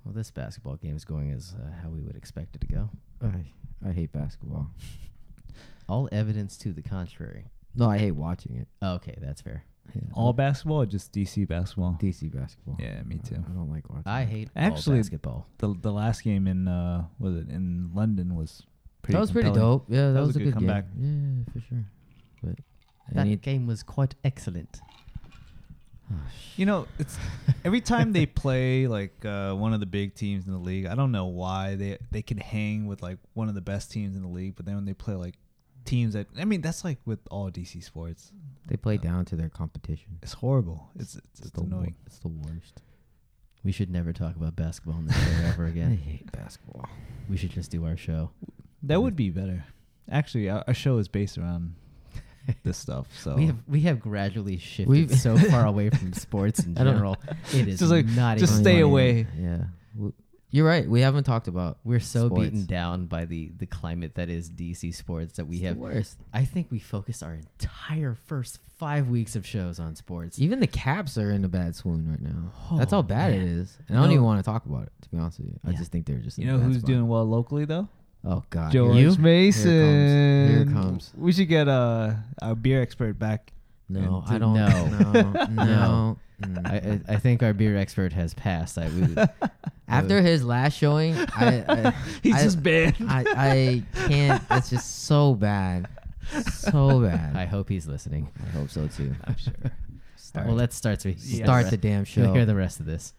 Well, this basketball game is going as how we would expect it to go. I hate basketball. All evidence to the contrary. No, I hate watching it. Oh, okay, that's fair. Yeah, All basketball or just DC basketball? DC basketball. Yeah, me too. I don't like watching. I hate Actually, all basketball. The last game in was it in London was pretty. That was pretty compelling. dope. Yeah, that was a good comeback. game. Yeah, for sure. But That game was quite excellent. You know, it's every time they play like one of the big teams in the league. I don't know why they can hang with like one of the best teams in the league, but then when they play like teams that that's like with all DC sports. they play down to their competition. It's horrible. It's annoying. It's the worst. We should never talk about basketball on this show ever I again. hate basketball. We should just do our show. That would be better. Actually, our show is based around this stuff. So We have gradually shifted We've- so far away from sports in I don't- general. It is Just like- not just even stay funny. away. Yeah. You're right. We haven't talked about. We're so sports. beaten down by the climate that is DC sports that we It's the have. worst. I think we focused our entire first 5 weeks of shows on sports. Even the Caps are in a bad swoon right now. That's Oh, how bad man. it is. And I don't even want to talk about it, to be honest with you. I Yeah. just think they're just. you in a know bad who's spot. doing well locally though? Oh God. George You? Mason. Here it comes. We should get our beer expert back. No, And I don't. No. No. I think our beer expert has passed. After his last showing, He's I- just banned. I can't. It's just so bad, so bad. I hope he's listening. I hope so too. I'm sure. Well, let's start. So Start the damn show. Hear the rest of this.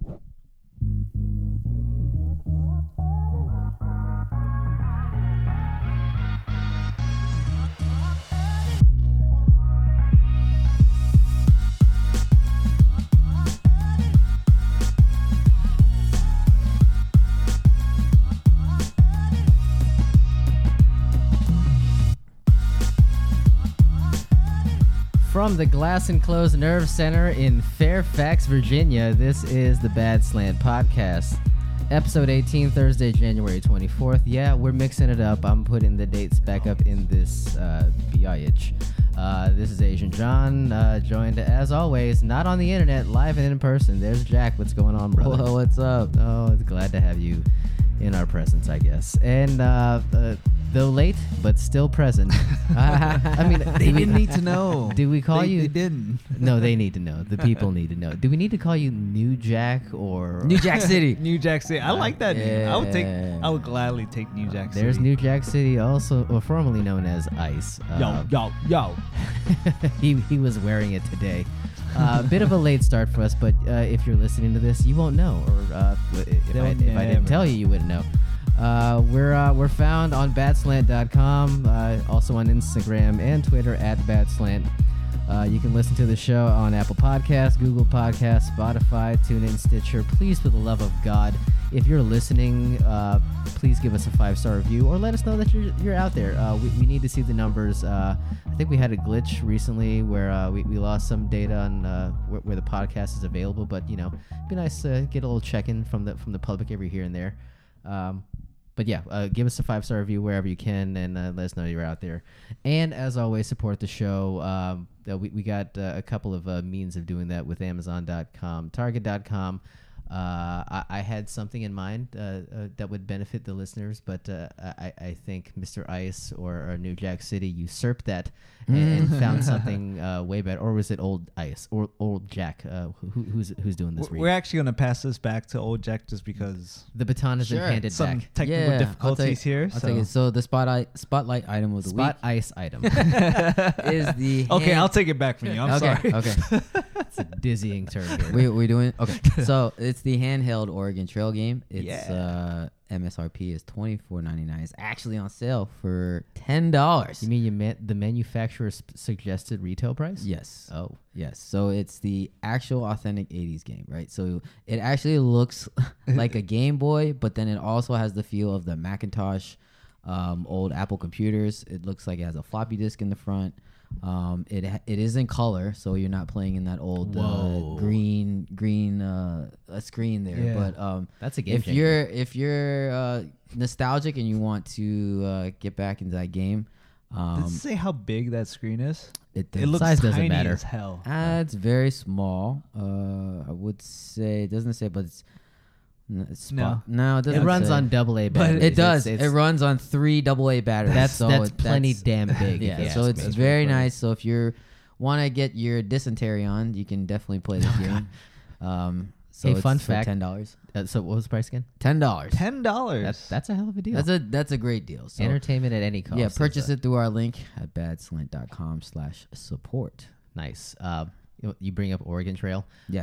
From the Glass Enclosed Nerve Center in Fairfax, Virginia, this is the Bad Slant Podcast. Episode 18, Thursday, January 24th. Yeah, we're mixing it up. I'm putting the dates back up in this biatch. This is Asian John, joined as always, not on the internet, live and in person. There's Jack. What's going on, brother? Hello, what's up? Oh, it's glad to have you in our presence, I guess. And though late, but still present. I mean, They didn't need to know. Do we call you? They didn't. No, they need to know. The people need to know. Do we need to call you New Jack or New Jack City. New Jack City. I like that name. Yeah. I would gladly take New Jack City. There's New Jack City, also formerly known as Ice. Yo. He was wearing it today. Bit of a late start for us, but if you're listening to this, you won't know. Or if I didn't never. tell you, you wouldn't know. We're found on badslant.com, also on Instagram and Twitter at badslant. You can listen to the show on Apple Podcasts, Google Podcasts, Spotify, TuneIn, Stitcher. Please, for the love of God, if you're listening, please give us a 5-star review or let us know that you're out there. We need to see the numbers. I think we had a glitch recently where we lost some data on where the podcast is available, but it'd be nice to get a little check-in from the public every here and there. But yeah, give us a 5-star review wherever you can and let us know you're out there. And as always, support the show. We got a couple of means of doing that with Amazon.com, Target.com. I had something in mind that would benefit the listeners, but I think Mr. Ice or New Jack City usurped that and found something way better. Or was it Old Ice or Old Jack? Who's doing this? We're actually going to pass this back to Old Jack just because The baton has been Sure. handed some back. technical difficulties here. I'll take it. So the spotlight item of the Spot ice item. week is the Okay, hand- I'll take it back from you. I'm sorry. Okay. It's a dizzying turn here. we doing okay. So it's the handheld Oregon Trail game. It's MSRP is $24.99. It's actually on sale for $10. You mean you meant the manufacturer's suggested retail price? Yes. Oh. Yes. So it's the actual authentic 80s game, right? So it actually looks like a Game Boy, but then it also has the feel of the Macintosh, old Apple computers. It looks like it has a floppy disk in the front. It is in color, so you're not playing in that old green screen there. Yeah. But That's a game if changer. you're nostalgic and you want to get back into that game, Does it say how big that screen is? it It looks Size doesn't tiny matter. as hell. it's very small. I would say it doesn't say, but it's No, it doesn't. It runs say. on AA batteries. It does. It's- It runs on 3 AA batteries. That's so plenty damn big. Yeah, if you so ask it's me. very nice. So if you want to get your dysentery on, you can definitely play this game. So Hey, it's fun for fact. $10. So what was the price again? $10. $10. That's a hell of a deal. That's a great deal. So Entertainment at any cost. yeah, is purchase a- it through our link at badslant.com/support. Nice. You bring up Oregon Trail. Yes.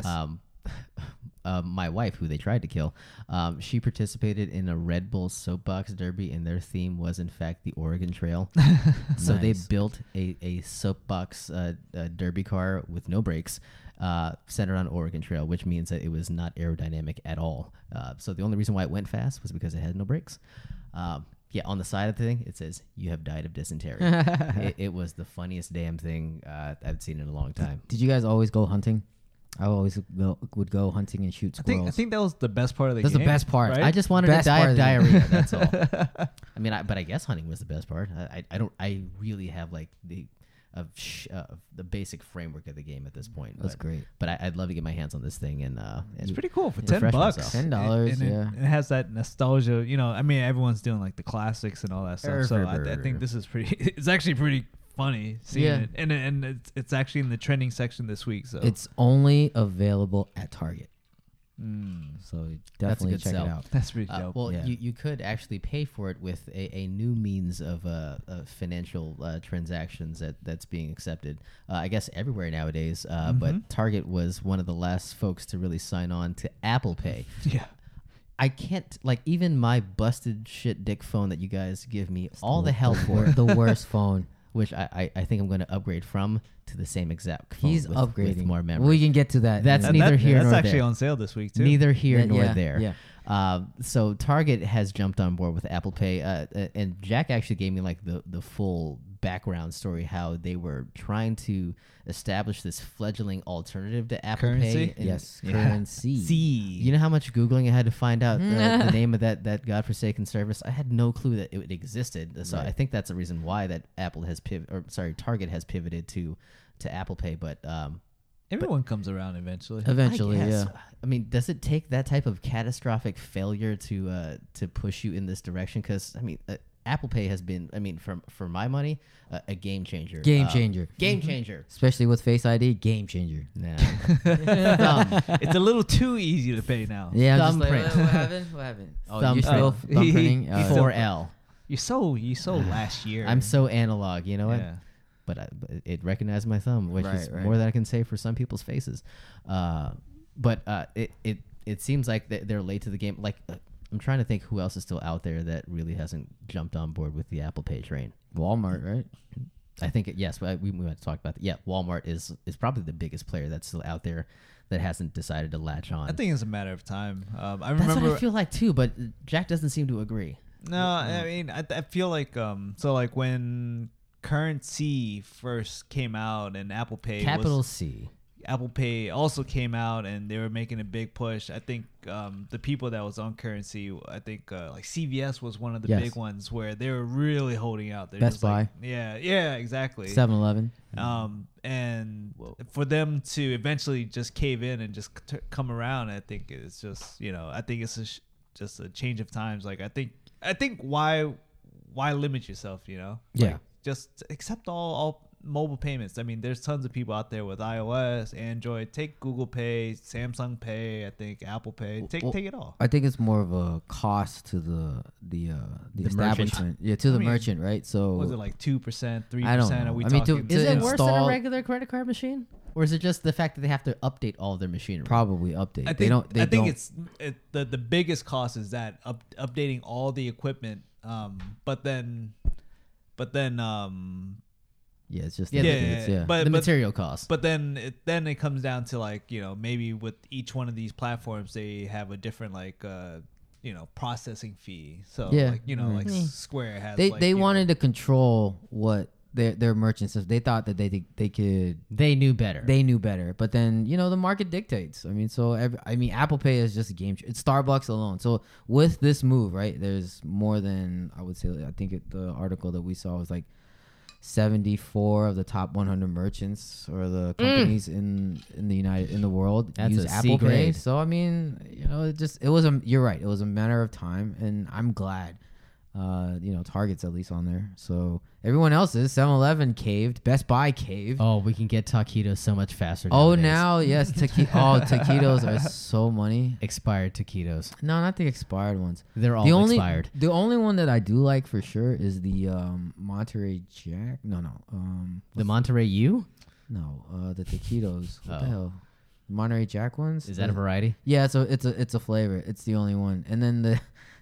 My wife, who they tried to kill, she participated in a Red Bull soapbox derby, and their theme was, in fact, the Oregon Trail. So they Nice. built a soapbox derby car with no brakes, centered on Oregon Trail, which means that it was not aerodynamic at all. So the only reason why it went fast was because it had no brakes. Yeah, on the side of the thing, it says, "You have died of dysentery." It was the funniest damn thing I've seen in a long time. Did you guys always go hunting? I always would go hunting and shoot I squirrels. think that was the best part of the That's game. the best part. right? I just wanted Best to die part of of the game. diarrhea. That's all. I mean, but I guess hunting was the best part. I really have like the basic framework of the game at this point. That's but, great. But I'd love to get my hands on this thing and It's pretty cool for refresh $10. myself. $10, And yeah. it has that nostalgia. You know, I mean, everyone's doing like the classics and all that stuff. So I think this is pretty. It's actually pretty funny seeing Yeah. it, and it's actually in the trending section this week. So It's only available at Target, Mm, so definitely good check sell. it out. that's pretty dope. well, Yeah. you could actually pay for it with a new means of financial transactions that's being accepted. I guess everywhere nowadays. But Target was one of the last folks to really sign on to Apple Pay. Yeah. I can't, like, even my busted shit dick phone that you guys give me all the hell for, the worst phone. which I think I'm going to upgrade from to the same exact phone. He's with upgrading. more memory. We can get to that. That's in a neither minute. here That's nor actually there. on sale this week too. Neither here Yeah, nor yeah, there. yeah. So Target has jumped on board with Apple Pay, and Jack actually gave me like the full background story how they were trying to establish this fledgling alternative to Apple Currency? Pay. And Yes, Yeah. currency. you know how much Googling I had to find out the name of that godforsaken service? I had no clue that it existed. So Right. I think that's the reason why that Target has pivoted to Apple Pay. But Everyone comes around eventually. Eventually, I guess. yeah. I mean, does it take that type of catastrophic failure to push you in this direction? Because I mean, Apple Pay has been, I mean, for my money, a game changer. Game changer. Game changer. Especially with Face ID, game changer. Nah. It's a little too easy to pay now. Yeah, I'm just like, Thumbprint. what happened? What happened? Oh, Thumbprint. you're still thumbprinting? He's Oh, 4L. You so last year. I'm so analog. You know what? Yeah. But it recognized my thumb, which is Right. more than I can say for some people's faces. But it seems like they're late to the game. Like I'm trying to think who else is still out there that really hasn't jumped on board with the Apple Pay train. Walmart, right? I think yes, we might talk about that. Yeah, Walmart is probably the biggest player that's still out there that hasn't decided to latch on. I think it's a matter of time. I that's remember. what I feel like too, but Jack doesn't seem to agree. No, I mean, I feel like so like when Currency first came out and Apple Pay Capital C. Apple Pay also came out and they were making a big push. I think the people that was on Currency, I think like CVS was one of the Yes. big ones where they were really holding out. They're Best just like, Buy. yeah, exactly. 7-Eleven. And for them to eventually just cave in and just come around, I think it's just I think it's just a change of times. Like I think why limit yourself? Yeah. Like, just accept all mobile payments. I mean, there's tons of people out there with iOS, Android. Take Google Pay, Samsung Pay. I think Apple Pay. Take it all. I think it's more of a cost to the establishment. Yeah, to the mean, merchant, right? So Was it like 2%, 3%? I don't Are know. we I mean, talking? to Is it worse than a install- regular credit card machine, or is it just the fact that they have to update all their machinery? probably update. I they don't. They think don't. it's the biggest cost is that updating all the equipment. But then Yeah, it's just Yeah, the yeah, updates, yeah. but the material cost. But then it comes down to like maybe with each one of these platforms they have a different like processing fee. So Yeah. like like Square has they wanted to control what their merchants. They thought that they could. They knew better. They knew better, but then the market dictates. I mean, so Apple Pay is just a game. It's Starbucks alone. So with this move, right, there's more than I would say. I think the article that we saw was like 74 of the top 100 merchants or the companies in the world That's use a C Apple Pay. grade. So I mean, You're right. It was a matter of time, and I'm glad. Target's at least on there. So everyone else is 7-Eleven caved, Best Buy caved. Oh, we can get taquitos so much faster. Oh, nowadays. now yes, taquitos are so money. Expired taquitos. No, not the expired ones. They're all expired. The only one that I do like for sure is the Monterey Jack. No. The Monterey U? No, the taquitos. What the Oh. hell? Monterey Jack ones. Is that a variety? Yeah, so it's a flavor. It's the only one. And then the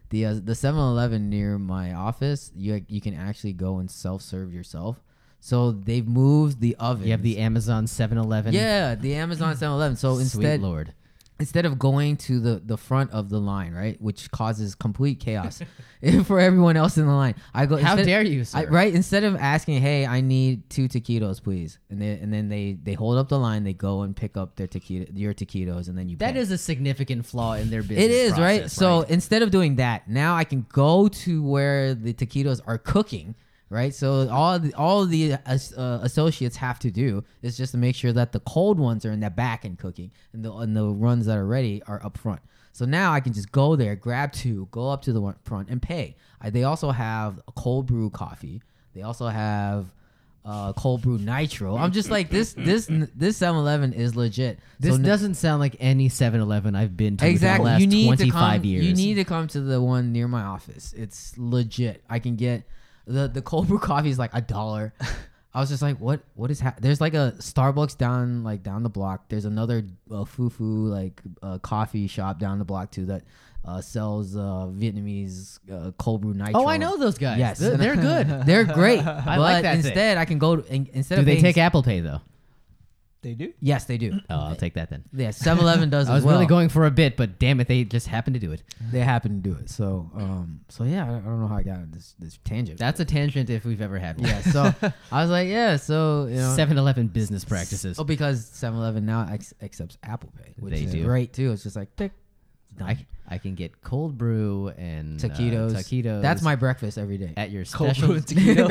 7-Eleven near my office, you can actually go and self-serve yourself. So they've moved the oven. You have the Amazon 7-Eleven. Yeah, the Amazon 7-Eleven. So Sweet Lord. instead of going to the front of the line, right, which causes complete chaos for everyone else in the line, I go. How dare you, sir? Instead of asking, "Hey, I need 2 taquitos, please," and then they hold up the line, they go and pick up your taquitos, and then you. That pay. is a significant flaw in their business. It is right. process, So instead of doing that, now I can go to where the taquitos are cooking. Right, so all the associates have to do is just to make sure that the cold ones are in the back and cooking, and the ones that are ready are up front. So now I can just go there, grab 2, go up to the front, and pay. They also have a cold brew coffee. They also have cold brew nitro. I'm just like this 7-Eleven is legit. This doesn't sound like any 7-Eleven I've been to exactly. in the last 25 years. You need to come to the one near my office. It's legit. I can get. The cold brew coffee is like $1. I was just like, what is there's like a Starbucks down the block. There's another fufu coffee shop down the block too that sells Vietnamese cold brew nitro. Oh, I know those guys. Yes, They're good. They're great. I like that thing. Instead, I can go instead Do of they paying take Apple Pay though? They do. Yes, they do. Oh, I'll take that then. Yeah, 7-Eleven does I was as well. really going for a bit, but damn it, they just happened to do it. They happen to do it. So yeah, I don't know how I got on this tangent. That's a tangent if we've ever had one. Yeah, so I was like, yeah, so 7-Eleven business practices. Oh, because 7-Eleven now accepts Apple Pay, which They is do. great too. It's just like, tick, done. I can get cold brew and Taquitos. That's my breakfast every day. at your Cold special. brew and taquitos.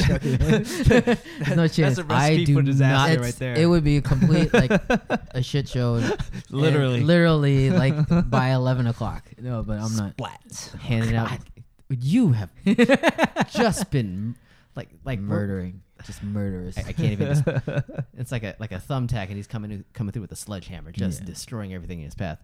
No chance. That's a recipe for disaster right there. It would be a complete like a shit show. Literally. like by 11 o'clock. No, but I'm not. Splat. handing out. You have just been like Murdering. Just murderous. I can't even. It's like a thumbtack, and he's coming through with a sledgehammer, just destroying everything in his path.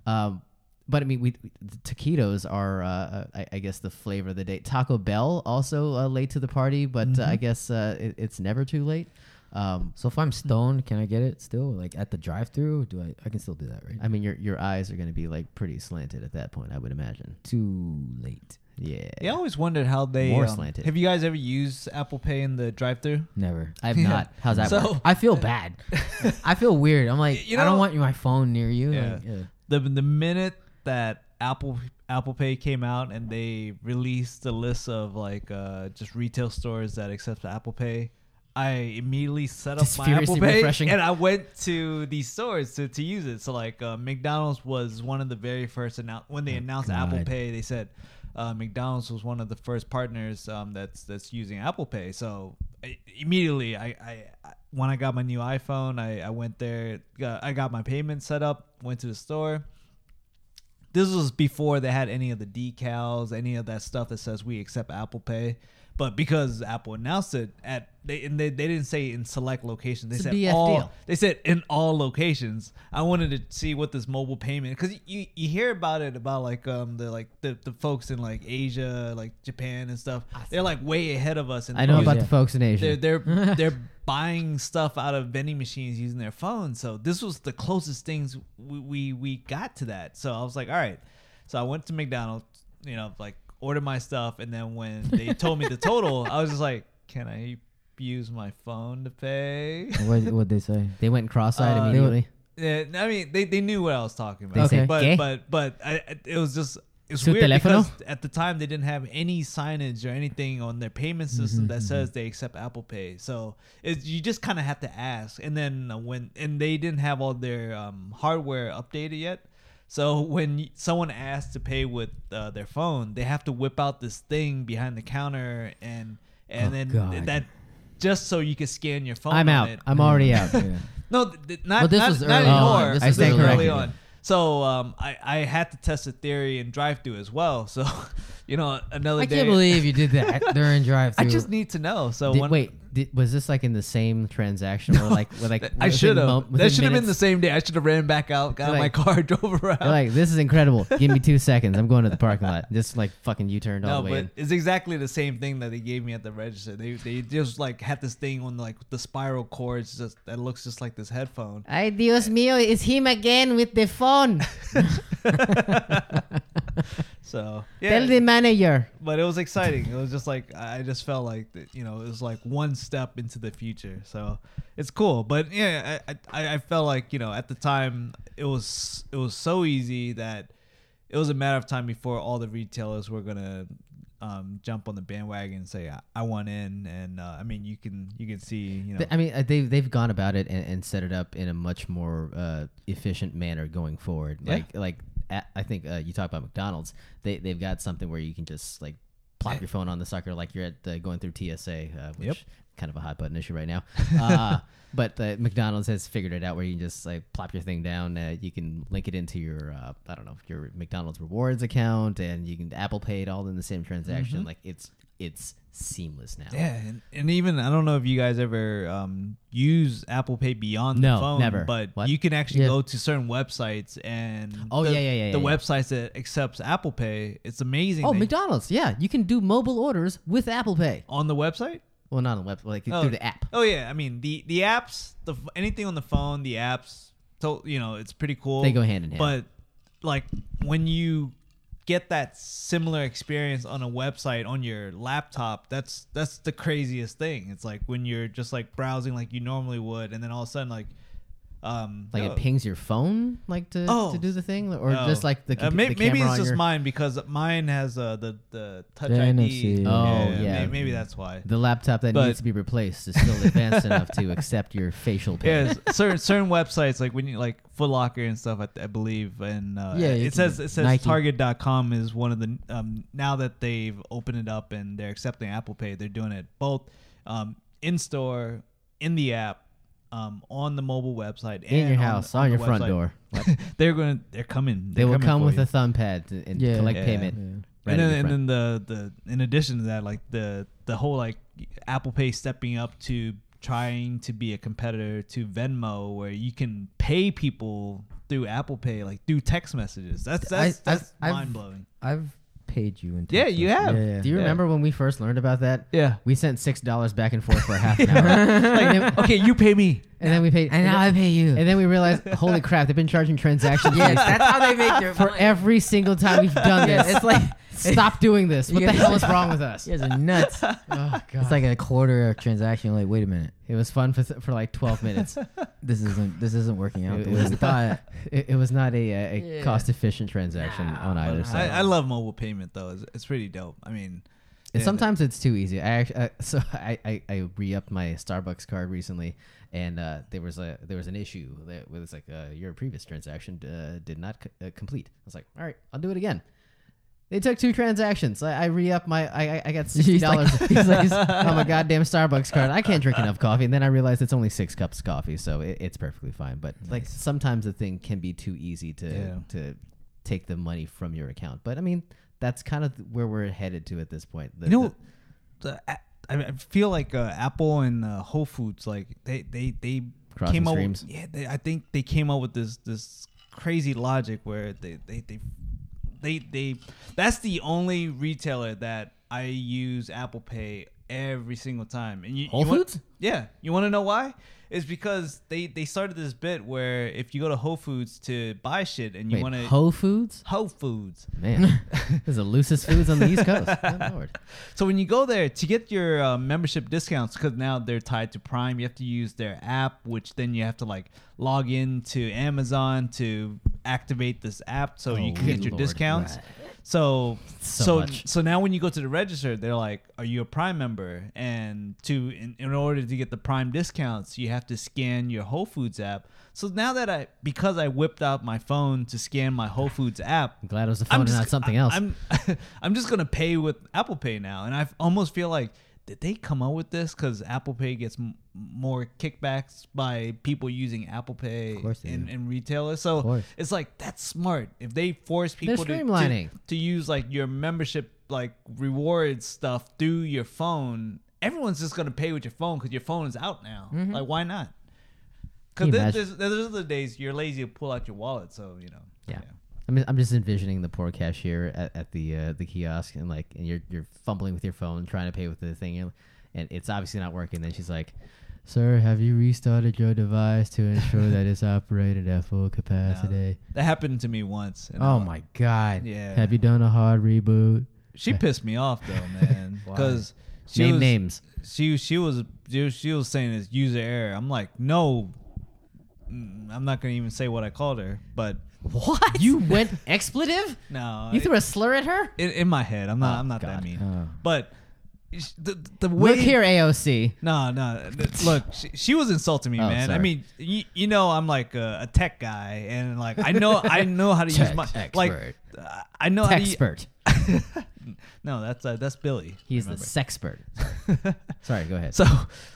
But I mean, the taquitos are, I guess, the flavor of the day. Taco Bell also late to the party, but I guess it's never too late. So if I'm stoned, can I get it still? Like at the drive-through? I can still do that, right? I mean, your eyes are going to be like pretty slanted at that point, I would imagine. Too late. Yeah. I always wondered how they More slanted. Have you guys ever used Apple Pay in the drive-thru? Never. I've not. How's that So- work? I feel bad. I feel weird. I'm like, I don't want my phone near you. Yeah. Like, The minute that Apple Pay came out and they released the list of just retail stores that accept Apple Pay, I immediately set up Just my Apple furiously Pay refreshing. and I went to these stores to use it. So McDonald's was one of the very first when they announced Apple God. Pay. They said McDonald's was one of the first partners that's using Apple Pay. So immediately, I when I got my new iPhone, I went there. I got my payment set up. Went to the store. This was before they had any of the decals, any of that stuff that says we accept Apple Pay. But because Apple announced it they didn't say in select locations. They It's a said BF all. deal. They said in all locations. I wanted to see what this mobile payment, because you hear about it about the folks in Asia, like Japan and stuff. They're way ahead of us. I know about Yeah. the folks in Asia. They're buying stuff out of vending machines using their phones. So this was the closest things we got to that. So I was like, all right. So I went to McDonald's, ordered my stuff, and then when they told me the total, I was just like, can I use my phone to pay? What'd they say? They went cross-eyed Uh, immediately. Yeah, I mean, they knew what I was talking about. They said, "¿Qué?" But it was just it's Su weird teléfono? because at the time they didn't have any signage or anything on their payment system that says they accept Apple Pay. So you just kind of have to ask. And then and they didn't have all their hardware updated yet. So when someone asks to pay with their phone, they have to whip out this thing behind the counter and then God. that just so you can scan your phone. I'm on out. it. I'm already out. Yeah. No, not Well, this not, was not early anymore. on. This I was stand early early on. on. So I had to test the theory in drive-thru as well. So, another I day. can't believe you did that during drive-thru. I just need to know. So was this like in the same transaction or like I should have. That should have been the minutes? same day. I should have ran back out, got in my car, drove around. You're like, this is incredible. Give me 2 seconds. I'm going to the parking lot. Just like fucking U-turned all No, the way but in. it's exactly the same thing that they gave me at the register. They just like had this thing on like the spiral cords that looks just like this headphone. Ay, Dios mío, it's him again with the phone. So yeah, Tell the manager. but it was exciting. It was just like I just felt like that, it was like one step into the future. So it's cool. But yeah, I felt like at the time it was so easy that it was a matter of time before all the retailers were gonna jump on the bandwagon and say I want in. And I mean you can see I mean, they've gone about it and set it up in a much more efficient manner going forward. Yeah. I think you talk about McDonald's. They've got something where you can just like plop your phone on the sucker like you're at going through TSA, which Yep. kind of a hot button issue right now. But McDonald's has figured it out where you can just like plop your thing down. You can link it into your your McDonald's rewards account, and you can Apple Pay it all in the same transaction. Mm-hmm. Like it's seamless now. Yeah, and even I don't know if you guys ever use Apple Pay beyond No, the phone, never. but What? you can actually Yeah. go to certain websites and Oh, the, yeah, the yeah. websites that accepts Apple Pay. It's amazing. Oh, that McDonald's. Yeah, you can do mobile orders with Apple Pay. on the website. Well, not on the web, like through the app. Oh yeah, I mean the apps, anything on the phone, the apps. So it's pretty cool. They go hand in hand. But like when you get that similar experience on a website on your laptop, that's the craziest thing. It's like when you're just like browsing like you normally would, and then all of a sudden like it pings your phone like to do the thing, or just like the camera maybe it's on just your, mine because mine has the Touch NFC. ID. Oh, yeah. Maybe that's why. the laptop that But- needs to be replaced is still advanced enough to accept your facial pay. Yeah, certain websites like when you like Foot Locker and stuff, I believe, and Yeah, you it can says do Nike. Target.com is one of the now that they've opened it up and they're accepting Apple Pay, they're doing it both in store, in the app, on the mobile website, In and your house, on the your front website. door. They're coming. They will coming come for with you. a thumb pad and Yeah. collect Yeah. payment. Yeah. Right at your and front. then the in addition to that, like the whole like Apple Pay stepping up to trying to be a competitor to Venmo, where you can pay people through Apple Pay, like through text messages. That's I've- mind blowing. I've paid you in Yeah, text you messages. have. Yeah, Do you Yeah. remember when we first learned about that? Yeah. We sent $6 back and forth for half an hour. Okay, you pay me. And then we paid. And now I pay you. And then we realized, holy crap, they've been charging transaction Yes, fees that's how they make their for money. every single time we've done this. Yeah, it's like Stop doing this. What You the guys- hell is wrong with us? you guys are nuts. Oh, God. It's like a quarter of transaction. You're like, wait a minute, It was fun for like 12 minutes. this isn't working out It the way was we thought. It was not a Yeah. cost-efficient transaction on either side. I love mobile payment though. It's pretty dope. I mean, And yeah, sometimes it's too easy. I actually, I re-upped my Starbucks card recently, and there was an issue that was like your previous transaction did not complete. I was like, all right, I'll do it again. It took 2 transactions. I re-upped my. I got $60 on my goddamn Starbucks card. I can't drink enough coffee, and then I realized it's only 6 cups of coffee, so it's perfectly fine. But like sometimes the thing can be too easy to take the money from your account. But I mean, that's kind of where we're headed to at this point. I feel like Apple and Whole Foods, like they Crossing came up. streams. I think they came up with this crazy logic where they that's the only retailer that I use Apple Pay every single time. And Whole Foods? Yeah. You want to know why? It's because they started this bit where if you go to Whole Foods to buy shit and you Wait, want to Whole Foods? Whole Foods. Man, this is the loosest foods on the East Coast. Good Lord. So when you go there to get your membership discounts, because now they're tied to Prime, you have to use their app, which then you have to like log in to Amazon to activate this app so you can good get your Lord. discounts. Right. So much. so now when you go to the register, they're like, "Are you a Prime member?" And in order to get the Prime discounts, you have to scan your Whole Foods app. So now that because I whipped out my phone to scan my Whole Foods app, I'm glad it was the phone and not something else. I'm just gonna pay with Apple Pay now, and I almost feel like, did they come up with this because Apple Pay gets more kickbacks by people using Apple Pay in retailers. So it's like that's smart. If they force people to use like your membership like rewards stuff through your phone, everyone's just gonna pay with your phone because your phone is out now. Like why not? Because there's the days you're lazy to pull out your wallet, so you know. Yeah. I mean, I'm just envisioning the poor cashier at the kiosk, and like, and you're fumbling with your phone trying to pay with the thing, and it's obviously not working. Then she's like, "Sir, have you restarted your device to ensure that it's operated at full capacity?" No, that happened to me once. Oh my God! Yeah. Have you done a hard reboot? She pissed me off though, man, because names. She was saying it's user error. I'm like, no. I'm not gonna even say what I called her, but what? You went expletive? No, you threw a slur at her in my head. I'm not that mean. But the way, look here, AOC. No. Look, she was insulting me, man. Sorry. I mean, you know, I'm like a tech guy, and like I know how to use my expert. Like I know how to expert. No, that's Billy. He's the sexpert. Sorry, go ahead. So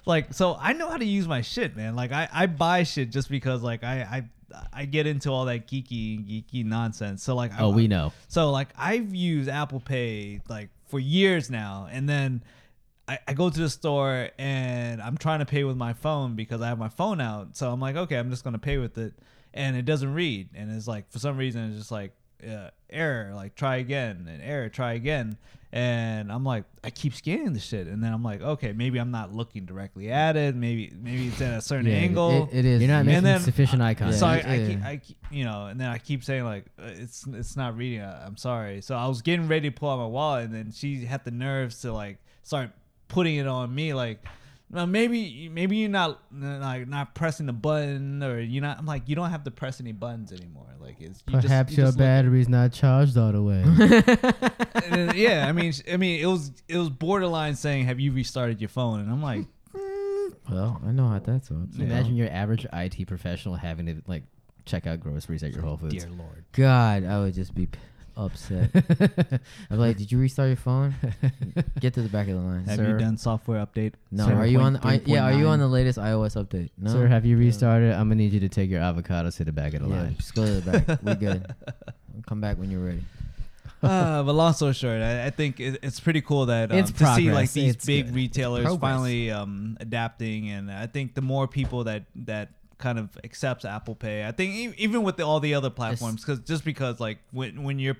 I know how to use my shit, man. Like I buy shit just because like I get into all that geeky nonsense. So like we know. So like I've used Apple Pay like for years now, and then I go to the store and I'm trying to pay with my phone because I have my phone out. So I'm like, okay, I'm just gonna pay with it, and it doesn't read, and it's like for some reason it's just like error, like try again, and error, try again. And I'm like, I keep scanning the shit, and then I'm like, okay, maybe I'm not looking directly at it. Maybe it's at a certain angle. It is. You're not making then, sufficient eye contact. So I keep, you know, and then I keep saying like, it's not reading. I'm sorry. So I was getting ready to pull out my wallet, and then she had the nerves to like start putting it on me, like, no, maybe you're not like not pressing the button, or you're not. I'm like, you don't have to press any buttons anymore. Like, it's perhaps your battery's not charged all the way. And then, yeah, I mean, it was borderline saying, "Have you restarted your phone?" And I'm like, well, I know how that's up. Imagine your average IT professional having to like check out groceries at your Whole Foods. dear Lord, God, I would just be upset. I'm like, did you restart your phone? Get to the back of the line. have Sir. you done software update? No, are you on? Are you on the latest iOS update? No, Sir, have you restarted? I'm gonna need you to take your avocados to the back of the line. Just go to the back. We're good. Come back when you're ready. But long story short, I think it's pretty cool that It's to see like progress. these It's big good. retailers It's progress. finally adapting, and I think the more people that kind of accepts Apple Pay, I think even with all the other platforms, because like when you're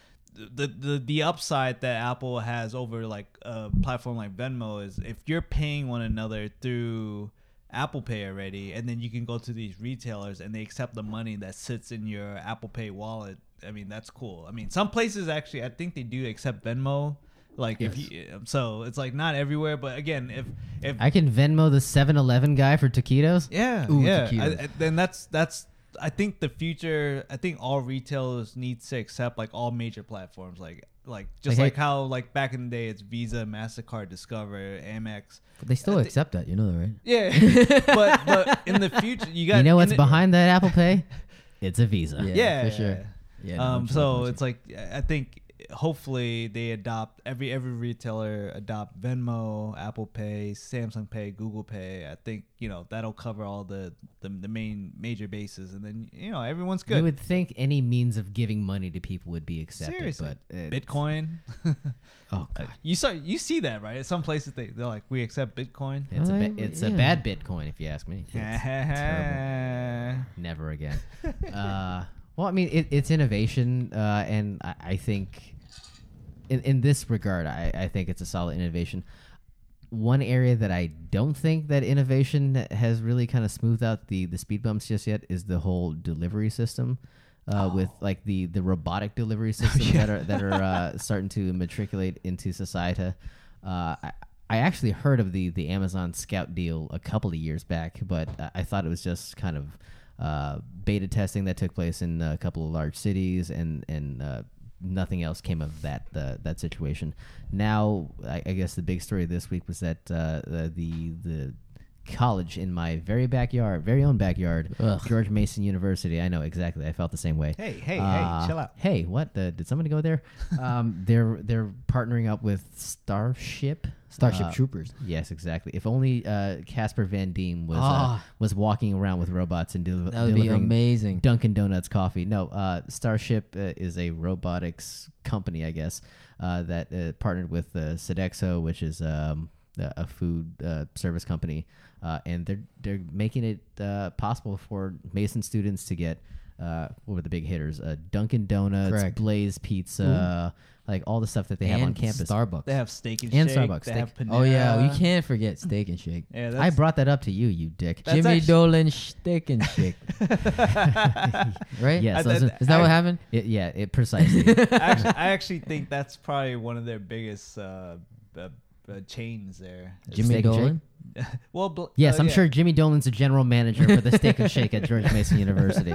the upside that Apple has over like a platform like Venmo is if you're paying one another through Apple Pay already, and then you can go to these retailers and they accept the money that sits in your Apple Pay wallet. I mean, that's cool. I mean, some places actually, I think they do accept Venmo. Like if you, so it's like not everywhere, but again, if I can Venmo the 7-Eleven guy for taquitos. yeah, Ooh, yeah, taquitos. then that's. I think the future. I think all retailers need to accept like all major platforms, like just like how like back in the day it's Visa, MasterCard, Discover, Amex. But they still accept that, you know that, right? Yeah, but in the future you got. You know what's behind that Apple Pay? It's a Visa. Yeah, for sure. Yeah. So it's like I think hopefully they adopt every retailer adopt Venmo, Apple Pay, Samsung Pay, Google Pay. I think that'll cover all the main major bases, and then everyone's good. You would think any means of giving money to people would be accepted. Seriously. But Bitcoin. Oh God. You see that, right? At some places they're like, we accept Bitcoin. It's a bad Bitcoin, if you ask me. It's terrible. Never again. Well, I mean, it's innovation, and I think in this regard, I think it's a solid innovation. One area that I don't think that innovation has really kind of smoothed out the speed bumps just yet is the whole delivery system. With like the robotic delivery systems that are starting to matriculate into society. I actually heard of the Amazon Scout deal a couple of years back, but I thought it was just kind of beta testing that took place in a couple of large cities, and nothing else came of that situation. Now, I guess the big story this week was that the college in my very own backyard, Ugh. George Mason University. I know exactly. I felt the same way. Hey, chill out. Hey, what? Did somebody go there? They're partnering up with Starship Troopers. Yes, exactly. If only Casper Van Diem Ah. was walking around with robots and That would be delivering amazing. Dunkin' Donuts coffee. No, Starship is a robotics company, I guess, that partnered with Sodexo, which is a food service company, and they're making it possible for Mason students to get what were the big hitters? Dunkin' Donuts, Correct. Blaze Pizza, like all the stuff that they have on campus. Starbucks. They have Steak and And Shake. Starbucks, They Steak. have Panera. Oh yeah, you can't forget Steak and Shake. Yeah, I brought that up to you dick. That's Jimmy actually- Dolan Steak and Shake. Right? Yes, I- those are- Is that what happened? it precisely. I actually think that's probably one of their biggest chains there. Jimmy Steak and Dolan. Well, Yes, I'm yeah. sure Jimmy Dolan's the general manager for the Steak and Shake at George Mason University.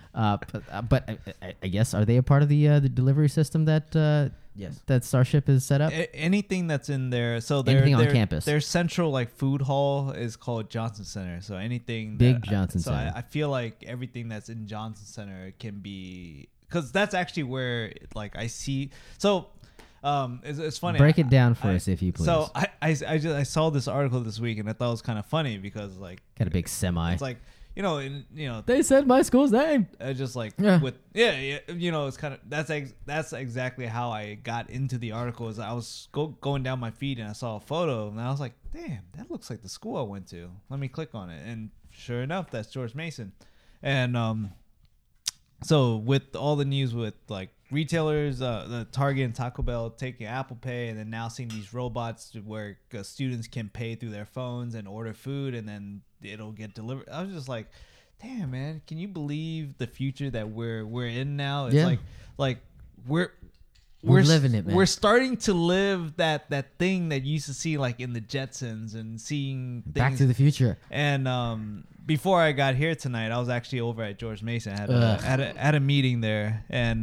But I guess, are they a part of the delivery system that Yes. that Starship is set up? Anything that's in there. So Anything on their campus. Their central food hall is called Johnson Center. So anything Big that, Johnson so Center. I feel like everything that's in Johnson Center can be, because that's actually where I see. So it's funny. Break it down for us, if you please. So I saw this article this week and I thought it was kind of funny because Got a big semi. it's like They said my school's name. just like Yeah. it's kind of that's exactly how I got into the article. Is I was going down my feed and I saw a photo and I was like, damn, that looks like the school I went to. Let me click on it, and sure enough, that's George Mason. And so with all the news with retailers, the Target and Taco Bell taking Apple Pay, and then now seeing these robots where students can pay through their phones and order food, and then it'll get delivered. I was just like, damn, man, can you believe the future that we're in now? It's Yeah. like we're living it, man. We're starting to live that thing that you used to see in the Jetsons and seeing things. Back to the Future. And before I got here tonight, I was actually over at George Mason. I had a meeting there, and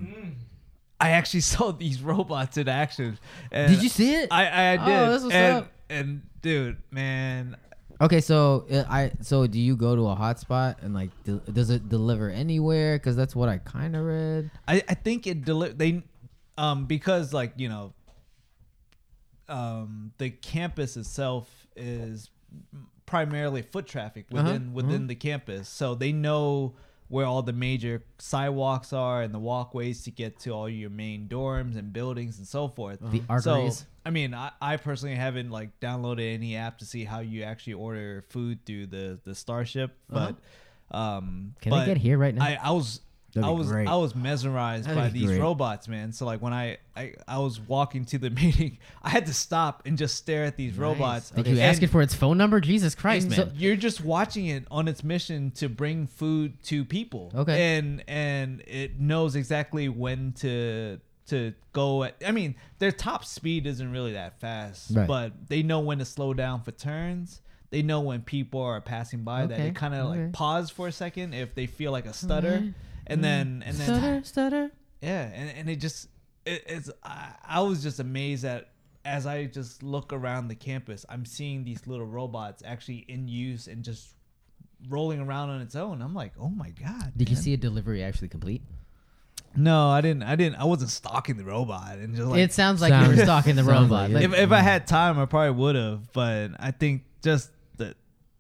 I actually saw these robots in action. And Did you see it? I did. Oh, that's what's up. And dude, man, Okay, so so do you go to a hotspot and does it deliver anywhere? Because that's what I kind of read. I think it because the campus itself is primarily foot traffic within the campus, so they know where all the major sidewalks are and the walkways to get to all your main dorms and buildings and so forth. The arteries. So, I mean, I personally haven't downloaded any app to see how you actually order food through the Starship, but Can I get here right now? I was That'd I be was great. I was mesmerized That'd by be these great. robots, man. So when I was walking to the meeting, I had to stop and just stare at these robots. Did you And ask it for its phone number? Jesus Christ, man. you're just watching it on its mission to bring food to people. Okay. And it knows exactly when to go at. I mean, their top speed isn't really that fast, Right. but they know when to slow down for turns. They know when people are passing by that they Okay, kind of okay. pause for a second if they feel like a stutter, and then Stutter. yeah, and it's I was just amazed that as I just look around the campus, I'm seeing these little robots actually in use and just rolling around on its own. I'm like, oh my god! Did you man. see a delivery actually complete? No, I didn't. I wasn't stalking the robot and just It sounds like you were stalking the Sounds robot. like it. if I had time, I probably would have. But I think just that.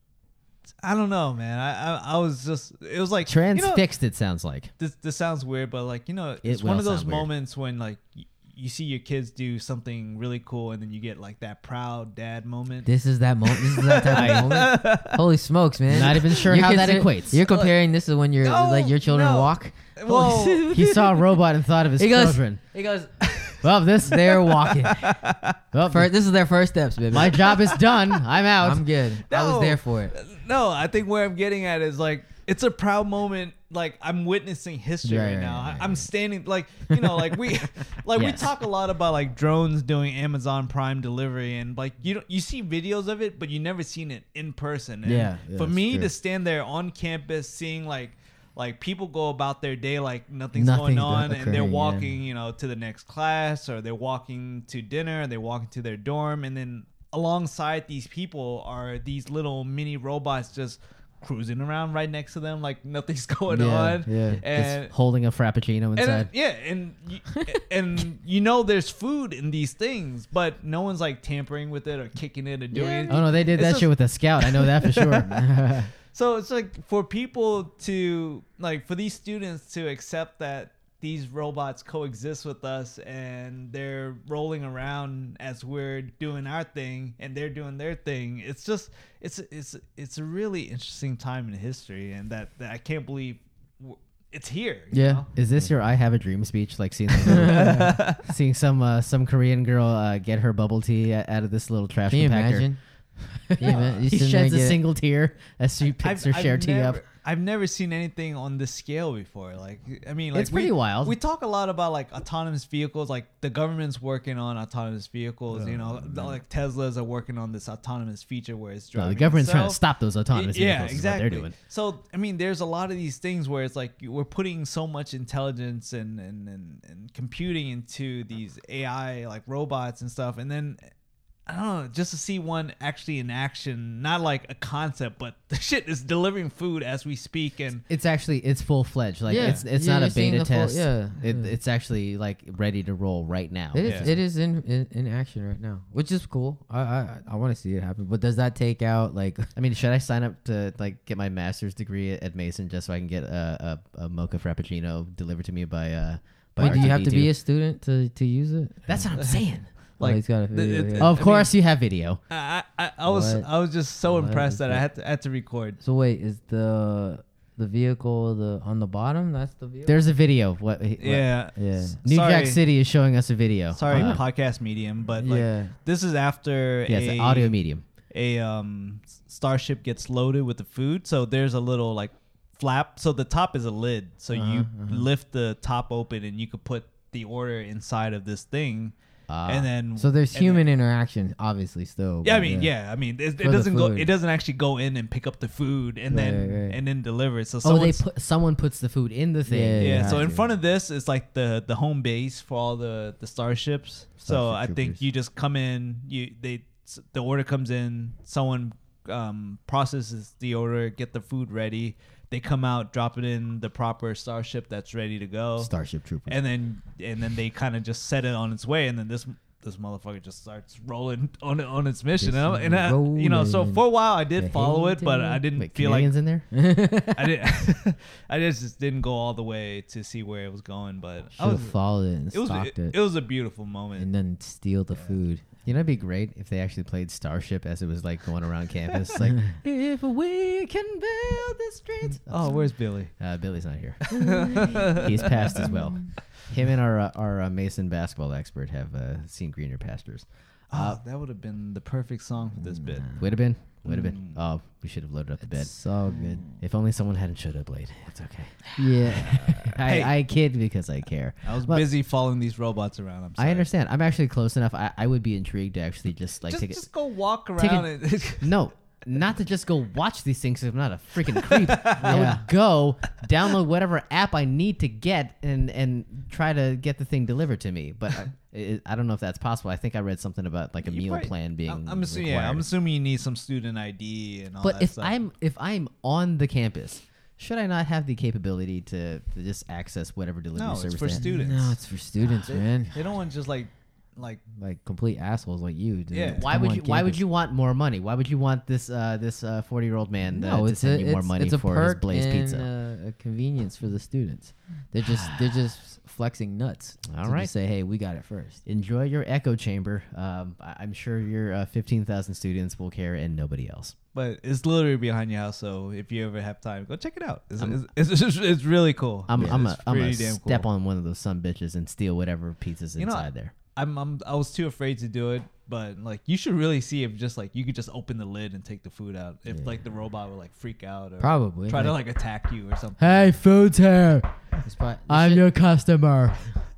I don't know, man. I was just. It was like Transfixed, it sounds like. This sounds weird, but It it's will one of those sound weird. moments when you see your kids do something really cool, and then you get that proud dad moment. This is that moment. This is that type of moment. Holy smokes, man! Not even sure You're how that consider- equates. You're comparing this to when your No, your children no. walk. Well, He saw a robot and thought of his He goes. children. He goes. Well, They're walking. well, This is their first steps, baby. my job is done. I'm out. I'm good. I was No. there for it. no, I think where I'm getting at is it's a proud moment. I'm witnessing history Right, right now. right, right, I'm standing we we Yes. talk a lot about drones doing Amazon Prime delivery, and you see videos of it, but you never seen it in person. And Yeah, for that's me true. to stand there on campus, seeing people go about their day like nothing's going Nothing's on, and they're occurring, yeah. walking, to the next class, or they're walking to dinner, or they're walking to their dorm, and then alongside these people are these little mini robots just cruising around right next to them like nothing's going on. Yeah. And Just holding a frappuccino inside. and you know there's food in these things, but no one's like tampering with it or kicking it or doing anything. Oh no, they did It's that just- shit with a Scout. I know that for sure. So it's like for people to like for these students to accept that these robots coexist with us and they're rolling around as we're doing our thing and they're doing their thing. It's just it's a really interesting time in history, and that I can't believe it's here. you Yeah. know? Is this your "I have a dream" speech? Like seeing seeing some Korean girl get her bubble tea out of this little trash Can you compactor. imagine? Yeah, man. You He sitting there sheds a get- single tear as she picks her share tea up. I've never seen anything on this scale before. Like, I mean, like It's pretty wild. We talk a lot about like autonomous vehicles. Like the government's working on autonomous vehicles. You know, like Teslas are working on this autonomous feature where it's No, driving. the government's trying to itself. stop those autonomous Yeah, vehicles. exactly. Is what they're doing. So I mean, there's a lot of these things where it's like we're putting so much intelligence and computing into these AI like robots and stuff, and then I don't know, just to see one actually in action, not like a concept, but the shit is delivering food as we speak, and It's full fledged. Like Yeah. it's Yeah, not you're a seeing beta the full- test. yeah. It's actually like ready to roll right now. It is. Yeah. It is in action right now, which is cool. I want to see it happen. But does that take out like? I mean, should I sign up to like get my master's degree at Mason just so I can get a mocha frappuccino delivered to me by Wait, do you have to be R2D2? a student to use it? That's what I'm saying. Like, he's got a the- video. it- yeah. Of I course, you have video. I What? was just so What impressed is that I that? had to record. So wait, is the vehicle on the bottom? That's the vehicle. There's a video. What? Yeah, Yeah. New Sorry. Jack City is showing us a video. Sorry, Uh, podcast medium, but like Yeah. this is after yeah, it's an audio medium. a starship gets loaded with the food. So there's a little like flap. So the top is a lid. So you lift the top open and you could put the order inside of this thing, and then So there's and human interaction, obviously, still. Yeah, I but mean, it For the doesn't go. food. It doesn't actually go in and pick up the food and Right, then right. and then deliver it. So Someone puts the food in the thing. Yeah, yeah. you So have in to. front of this is like the home base for all the starships. So Starship I think troopers. you just come in. The order comes in. Someone processes the order, get the food ready. They come out, drop it in the proper starship that's ready to go. Starship Troopers. And then they kind of just set it on its way, and then this motherfucker just starts rolling on its mission. Just And I you know, so rolling. for a while I did The follow it, but I didn't Wait, feel like Canadians in there? I didn't. I just didn't go all the way to see where it was going, but I Should was, have followed it and it was stalked it, it was a beautiful moment. and then steal the food. You know, it'd be great if they actually played Starship as it was like going around campus. Like, if we can build the streets. Oh, where's Billy? Billy's not here. He's passed as well. Him and our Mason basketball expert have seen greener pastures. That would have been the perfect song for this bit. Would have been. Would have been. Oh, we should have loaded up the bed. So good. If only someone hadn't showed up late. It's okay. Yeah. Hey. I kid because I care. I was But busy following these robots around. I'm sorry. I understand. I'm actually close enough. I would be intrigued to actually just like take it. Just go walk take around. it- No, not to just go watch these things 'cause I'm not a freaking creep. I would go download whatever app I need to get and try to get the thing delivered to me. But I don't know if that's possible. I think I read something about like a You meal probably- plan being I'm assuming. required. Yeah, I'm assuming you need some student ID and all But that stuff. if I'm on the campus, should I not have the capability to just access whatever delivery No, service? it's for they have? students. No, it's for students, man. They don't want just like Like complete assholes like you. Dude. Yeah. Why Come would on you? Why would campus. you want more money? Why would you want this 40-year-old man No, to it's send a, you more it's, money it's a for his perk Blaze and pizza? a convenience for the students. They're just flexing nuts. All to right. just say, hey, we got it first. Enjoy your echo chamber. I'm sure your 15,000 students will care and nobody else. But it's literally behind your house, so if you ever have time, go check it out. It's really cool. I'm It's gonna pretty damn step cool. on one of those some bitches and steal whatever pizza's You know, inside there. I was too afraid to do it, but like you should really see if just like you could just open the lid and take the food out. If like the robot would like freak out or Probably. try to like attack you or something. Hey, food's here. It's probably, your customer.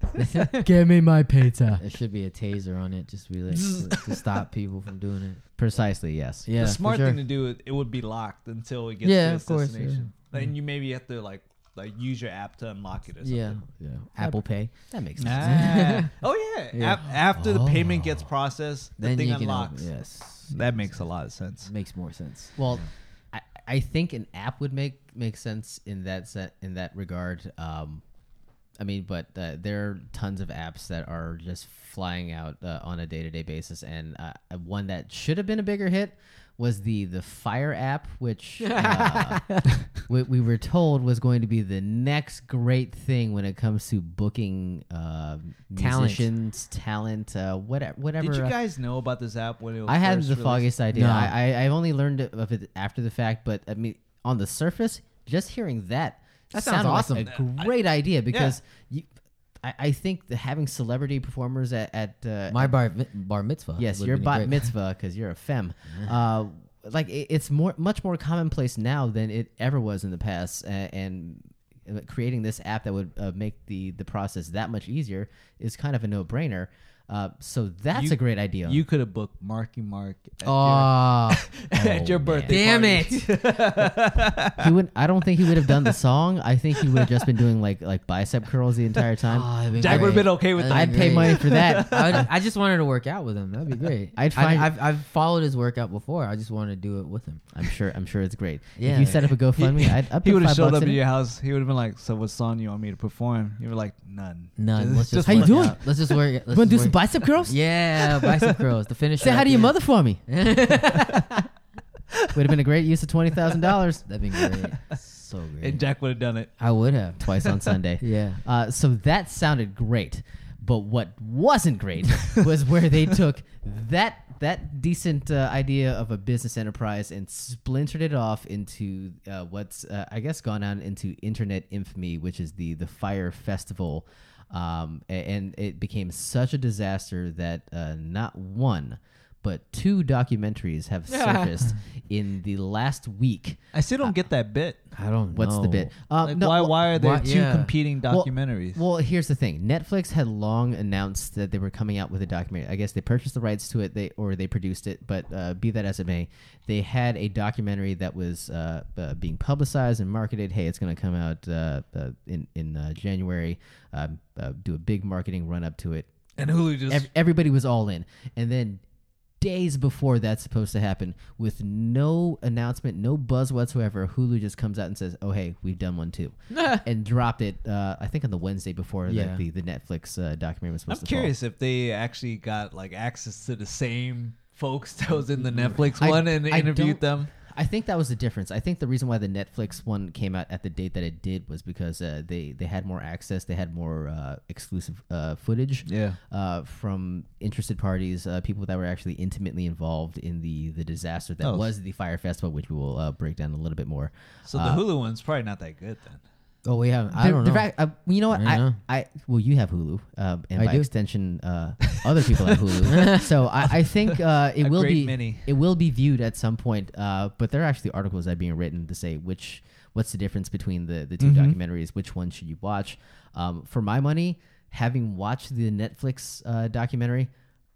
Give me my pizza. there should be a taser on it, just be like to stop people from doing it. Precisely, yes. Yeah, The for smart sure. thing to do, it would be locked until it gets Yeah, to of its course, destination. Then you maybe have to like like use your app to unlock it or Yeah. something. Yeah. Apple Pay. That makes sense. Oh yeah. Yeah. After the payment gets processed, the Then thing you can unlocks. yes. That makes a lot of sense. Makes more sense. Well, I think an app would make sense in that regard. I mean, but there are tons of apps that are just flying out on a day-to-day basis, and one that should have been a bigger hit was the Fire app, which we were told was going to be the next great thing when it comes to booking musicians, talent, whatever. Did you guys know about this app when it was I had first the released? foggiest idea. No. I only learned of it after the fact, but I mean, on the surface, just hearing that That sounded sounds awesome. like a great idea because I think that having celebrity performers at My bar mitzvah. yes, would've your been bat great. mitzvah because you're a femme. Like it's much more commonplace now than it ever was in the past, and creating this app that would make the process that much easier is kind of a no-brainer. So that's a great idea. You could have booked Marky Mark at, At your birthday. Damn party. it. he would. I don't think he would have done the song. I think he would have just been doing like bicep curls the entire time. Jack would have been okay with that. I'd pay money for that. I just wanted to work out with him. That'd be great. I've followed his workout before. I just wanted to do it with him. I'm sure it's great. Yeah. If you set up a GoFundMe, I'd He put would have $5 showed up in at it. your house. He would have been like, "So what song you want me to perform?" You were like, "None." None. Let's just How you work doing? out. Let's just work. Let's You want to do just some work- bicep curls? Yeah, bicep curls. The finish. Say hi to your mother for me. That'd Would have been a great use of $20,000 be great. So great. And Jack would have done it. I would have. twice on Sunday. Yeah. So that sounded great, but what wasn't great was where they took that decent idea of a business enterprise and splintered it off into what's I guess gone on into internet infamy, which is the Fire Festival, and it became such a disaster that not one but 2 documentaries have surfaced in the last week. I still don't get that bit. I don't know. What's the bit? Like, No, why are there why- two yeah. competing Well- documentaries? Well, here's the thing. Netflix had long announced that they were coming out with a documentary. I guess they purchased the rights to it, they produced it, but be that as it may, they had a documentary that was being publicized and marketed. Hey, it's going to come out in January. Do a big marketing run up to it. and Hulu just Everybody was all in, and then days before that's supposed to happen, with no announcement, no buzz whatsoever, Hulu just comes out and says, "Oh, hey, we've done one too," and dropped it. I think on the Wednesday before Yeah. the Netflix documentary was supposed I'm to fall. curious if they actually got like access to the same folks that was in the Netflix I- one and I interviewed don't- them. I think that was the difference. I think the reason why the Netflix one came out at the date that it did was because they had more access, they had more exclusive footage from interested parties, people that were actually intimately involved in the disaster that Oh. was the Fire Festival, which we will break down a little bit more. So the Hulu one's probably not that good then. Oh, we have. I don't know. You know what? I don't know. Well, you have Hulu, and I by do. extension, other people have Hulu. So I think it A will great be mini. it will be viewed at some point. But there are actually articles that are being written to say what's the difference between the 2 documentaries, which one should you watch? For my money, having watched the Netflix documentary,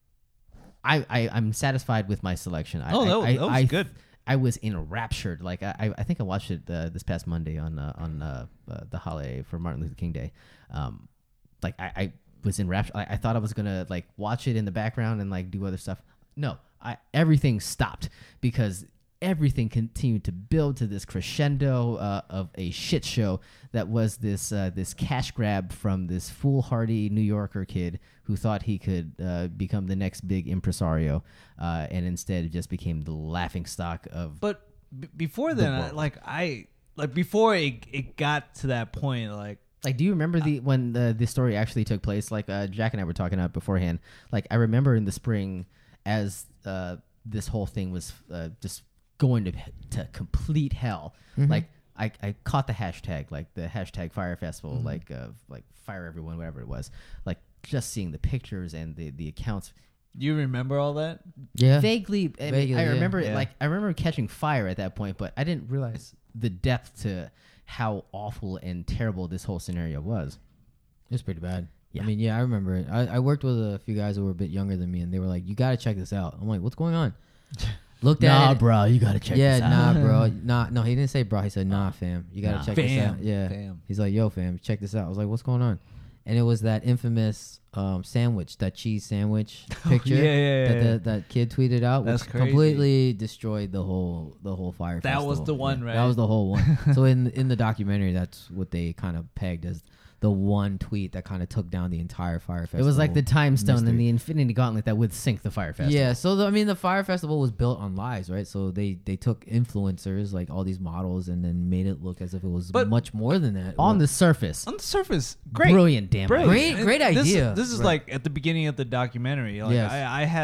I'm satisfied with my selection. That was good. I was enraptured. Like I think I watched it this past Monday on the holiday for Martin Luther King Day. Like I was enraptured. I thought I was gonna like watch it in the background and like do other stuff. No, everything stopped because everything continued to build to this crescendo of a shit show that was this cash grab from this foolhardy New Yorker kid who thought he could become the next big impresario, and instead it just became the laughingstock of. But before then, world. before it got to that point, Like, do you remember when the story actually took place? Like, Jack and I were talking about beforehand. Like, I remember in the spring as this whole thing was just going to complete hell. Like, I caught the hashtag, like the hashtag Fire Festival, like fire everyone, whatever it was. Like, just seeing the pictures and the accounts. you remember all that? Yeah. Vaguely, I Vaguely, yeah. remember Yeah. I remember catching fire at that point, but I didn't realize the depth to how awful and terrible this whole scenario was. It was pretty bad. Yeah. I mean, yeah, I remember it. I worked with a few guys who were a bit younger than me, and they were like, "You got to check this out." I'm like, "What's going on?" looked Nah, at it. bro, you gotta check Yeah, this out. nah, bro. No, he didn't say bro. He said, nah, fam. You gotta Nah. check this Fam. out. Yeah. Fam. He's like, yo, fam, check this out. I was like, what's going on? And it was that infamous sandwich, that cheese sandwich picture yeah. that kid tweeted out, That's which crazy. completely destroyed the whole Fire That was Festival. the one, right? That was the whole one. So in the documentary, that's what they kind of pegged as the one tweet that kind of took down the entire Fire Festival. It was like the time stone mystery. and the Infinity Gauntlet that would sink the Fire Festival. Yeah, so the Fire Festival was built on lies, right? So they took influencers like all these models and then made it look as if it was But much more than that. On the surface, On the surface, great. brilliant, damn Brilliant. idea. Great And idea. This is Right. like at the beginning of the documentary. Like Yes.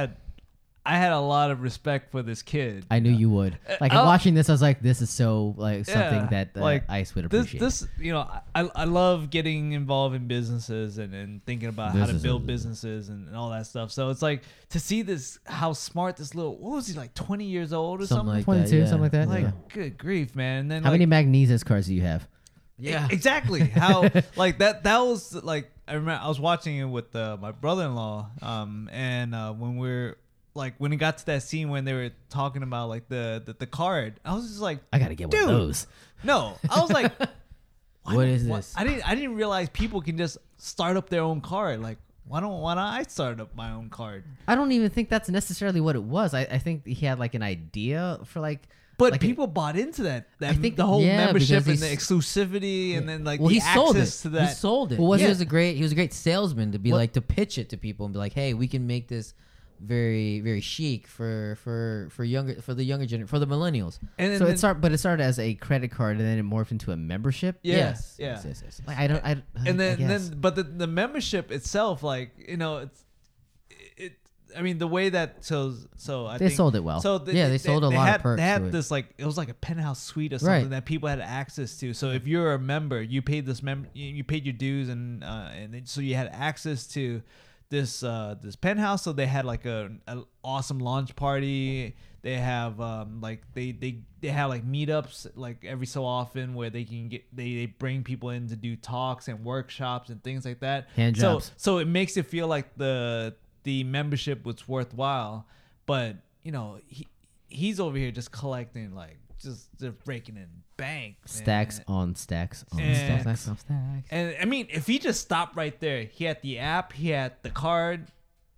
I had a lot of respect for this kid. I knew you would. Like I'll- watching this, I was like, "This is so like something Yeah, that like, Ice would This, appreciate." this, I love getting involved in businesses and thinking about how to Businesses. build businesses and all that stuff. So it's like to see this, how smart this little, what was he, like 20 years old or something? Something like 22, that, yeah. something like that. Like, yeah. good grief, man. And then How like, many Magnesis cars do you have? Yeah. exactly how like that was like, I remember I was watching it with my brother-in-law and when we're like when it got to that scene when they were talking about like the card, I was just like, I gotta get Dude. one of those. no, I was like, What is this? I didn't realize people can just start up their own card. Like why don't I start up my own card? I don't even think that's necessarily what it was. I think he had like an idea for like. But like people bought into that. I think- the whole yeah, membership because and the exclusivity and then like Well, the he sold access it. to that. He sold it. Well, he yeah. was a great salesman to be Well- like to pitch it to people and be like, hey, we can make this very very chic for the younger generation, for the millennials. And So then- it started as a credit card and then it morphed into a membership. Yeah. Yes. Yeah. Yes. Like I don't. I and I then guess. but the membership itself, like it I mean the way that so I They think, sold it well. So They sold a lot of perks They had to it. this like it was like a penthouse suite or something Right. that people had access to. So if you're a member, you paid you paid your dues and then, so you had access to this penthouse. So they had like an awesome launch party. They have like they have like meetups like every so often where they can they bring people in to do talks and workshops and things like that. Hand jobs. So it makes it feel like the membership was worthwhile, but he's over here just collecting like just raking in bank Stacks on stacks on And- stacks on stacks. And I mean, if he just stopped right there, he had the app, he had the card,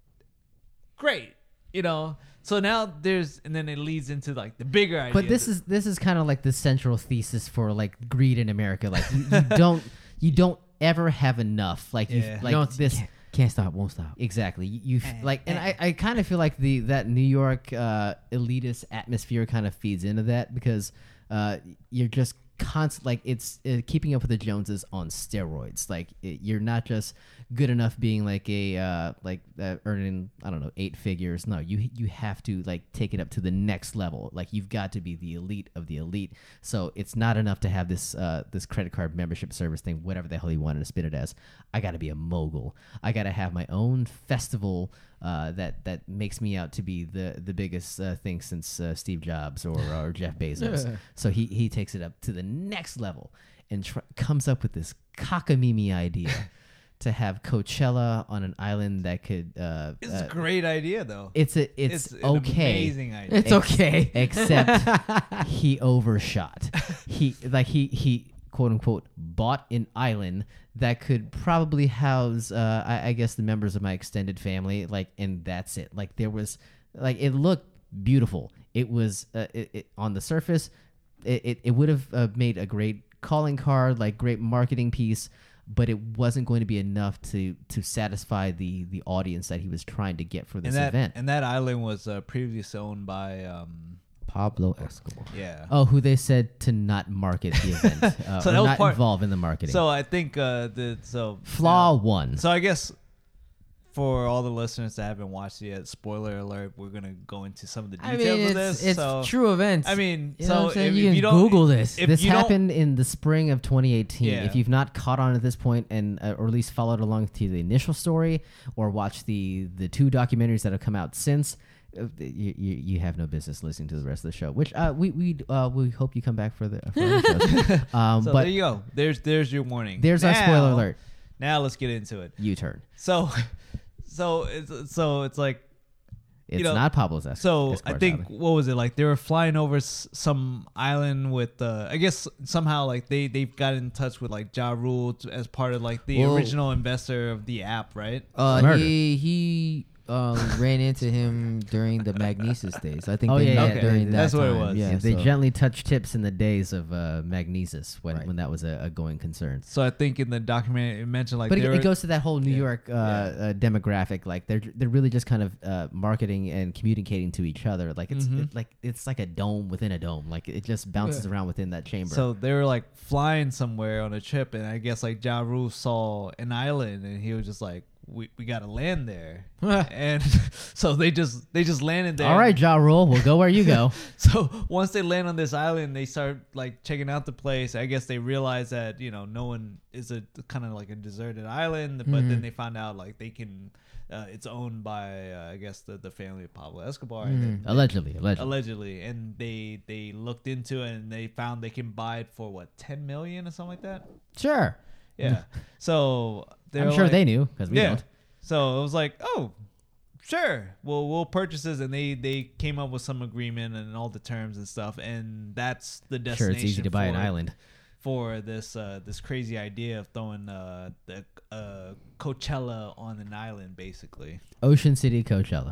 great, So now and then it leads into like the bigger idea. But this is kind of like the central thesis for like greed in America. Like you don't ever have enough. Like you Yeah. like You don't- this. Can't stop, won't stop. Exactly. You like, and I kind of feel like that New York elitist atmosphere kind of feeds into that because you're just constant. Like it's keeping up with the Joneses on steroids. Like you're not just good enough being like earning, I don't know, 8 figures. No, you have to like take it up to the next level. Like you've got to be the elite of the elite. So it's not enough to have this credit card membership service thing, whatever the hell you wanted to spin it as. I got to be a mogul. I got to have my own festival that makes me out to be the biggest thing since Steve Jobs or Jeff Bezos. Yeah. So he takes it up to the next level and comes up with this cockamamie idea to have Coachella on an island that could. it's a great idea though. It's an okay. amazing idea. It's okay. Except he overshot. He quote unquote bought an island that could probably house I guess the members of my extended family, like, and that's it. Like there was like it looked beautiful. It was it on the surface it would have made a great calling card, like great marketing piece, but it wasn't going to be enough to satisfy the audience that he was trying to get for this event. And that island was previously owned by Pablo Escobar. yeah. Oh, who they said to not market the event, So or that was not part- involved in the marketing. So I think Flaw one. So I guess for all the listeners that haven't watched it yet, spoiler alert, we're gonna go into some of the I details mean, of this. it's so, true events. I mean, You know what so I'm saying? if You can you don't Google this. if This you don't- happened in the spring of 2018. Yeah. If you've not caught on at this point and or at least followed along to the initial story or watched the 2 documentaries that have come out since, you have no business listening to the rest of the show. Which we hope you come back for the shows. So but there you go. There's your warning. there's our spoiler alert. Now let's get into it. U-turn. So it's like It's not Pablo Escobar's So I think island. what was it like? They were flying over some island with I guess somehow like they've got in touch with like Ja Rule as part of like the original investor of the app, right? Murder. He ran into him during the Magnesis days. I think Oh, they yeah, met yeah, during yeah. that That's what it time. was. Yeah, They so- gently touched tips in the days of Magnesis Right. when that was a going concern. So I think in the documentary it mentioned like But they it were, goes to that whole New Yeah. York demographic. Like they're really just kind of marketing and communicating to each other. Like it's like a dome within a dome. Like it just bounces around within that chamber. So they were like flying somewhere on a trip, and I guess like Ja Rule saw an island, and he was just like, "We got to land there," and so they just landed there. all right, Ja Rule, we'll go where you go. So once they land on this island, they start like checking out the place. I guess they realize that no one is a kind of like a deserted island, but then they found out like they can. It's owned by I guess the family of Pablo Escobar. And Allegedly. allegedly, and they looked into it and they found they can buy it for what, 10 million or something like that. Sure. Yeah. So I'm sure they knew because we don't. So it was like, oh, sure, we'll purchase this, and they came up with some agreement and all the terms and stuff, and that's the Sure, destination. it's easy to buy an island. for this crazy idea of throwing the Coachella on an island, basically. Ocean City, Coachella.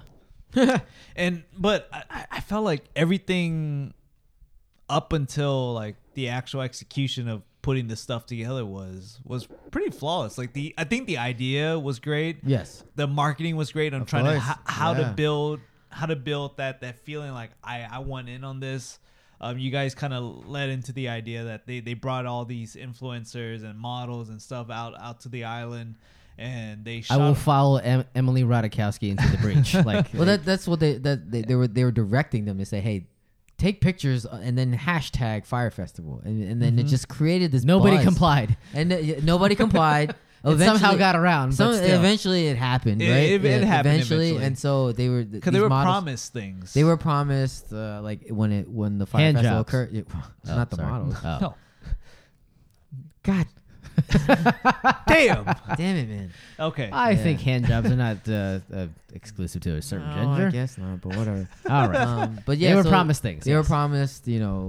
But I felt like everything up until like the actual execution of putting this stuff together was pretty flawless. Like I think the idea was great. Yes. The marketing was great. I'm Of trying course, to how yeah. to build that feeling like I want in on this. You guys kind of led into the idea that they brought all these influencers and models and stuff out to the island, and they shot. I will follow Emily Ratajkowski into the breach. Like, Well, that's what they were directing them to say, hey, take pictures and then hashtag Fire Festival, and then it just created this. nobody buzz. complied. and nobody complied. It somehow Eventually- got around. But still. Eventually, it happened, right? It happened eventually. and so they were because they were promised things. They were promised like when the Fire Hand Festival jobs. occurred. Oh, Not the sorry. models. Oh. No. God Damn. damn it, man. Okay. I Yeah. think hand jobs are not exclusive to a certain No, gender. I guess not, but whatever. All right. But yeah, They were so promised things. They were yes. promised,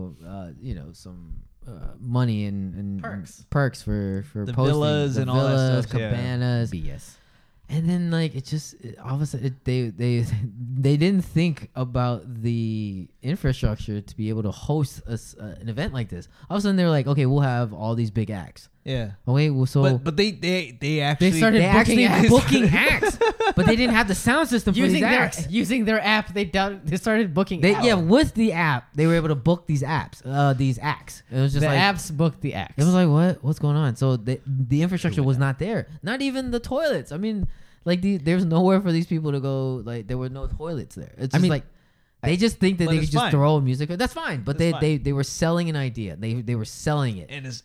some money and perks for The posting villas the and all that villas, stuff, yeah. cabanas, BS. and then like all of a sudden they didn't think about the infrastructure to be able to host an event like this. All of a sudden they were like, okay, we'll have all these big acts. Yeah. Okay, well, so But they actually They started they actually booking acts. booking acts, but they didn't have the sound system for these acts. using their app, they started booking. They, acts. yeah, with the app, they were able to book these acts. It was just the like apps booked the acts. it was like what's going on? So the infrastructure was not there. Not even the toilets. I mean, like there's nowhere for these people to go. Like there were no toilets there. It's just like they just think that but they it's could just fine. throw music. That's fine. But That's fine. they were selling an idea. They were selling it. and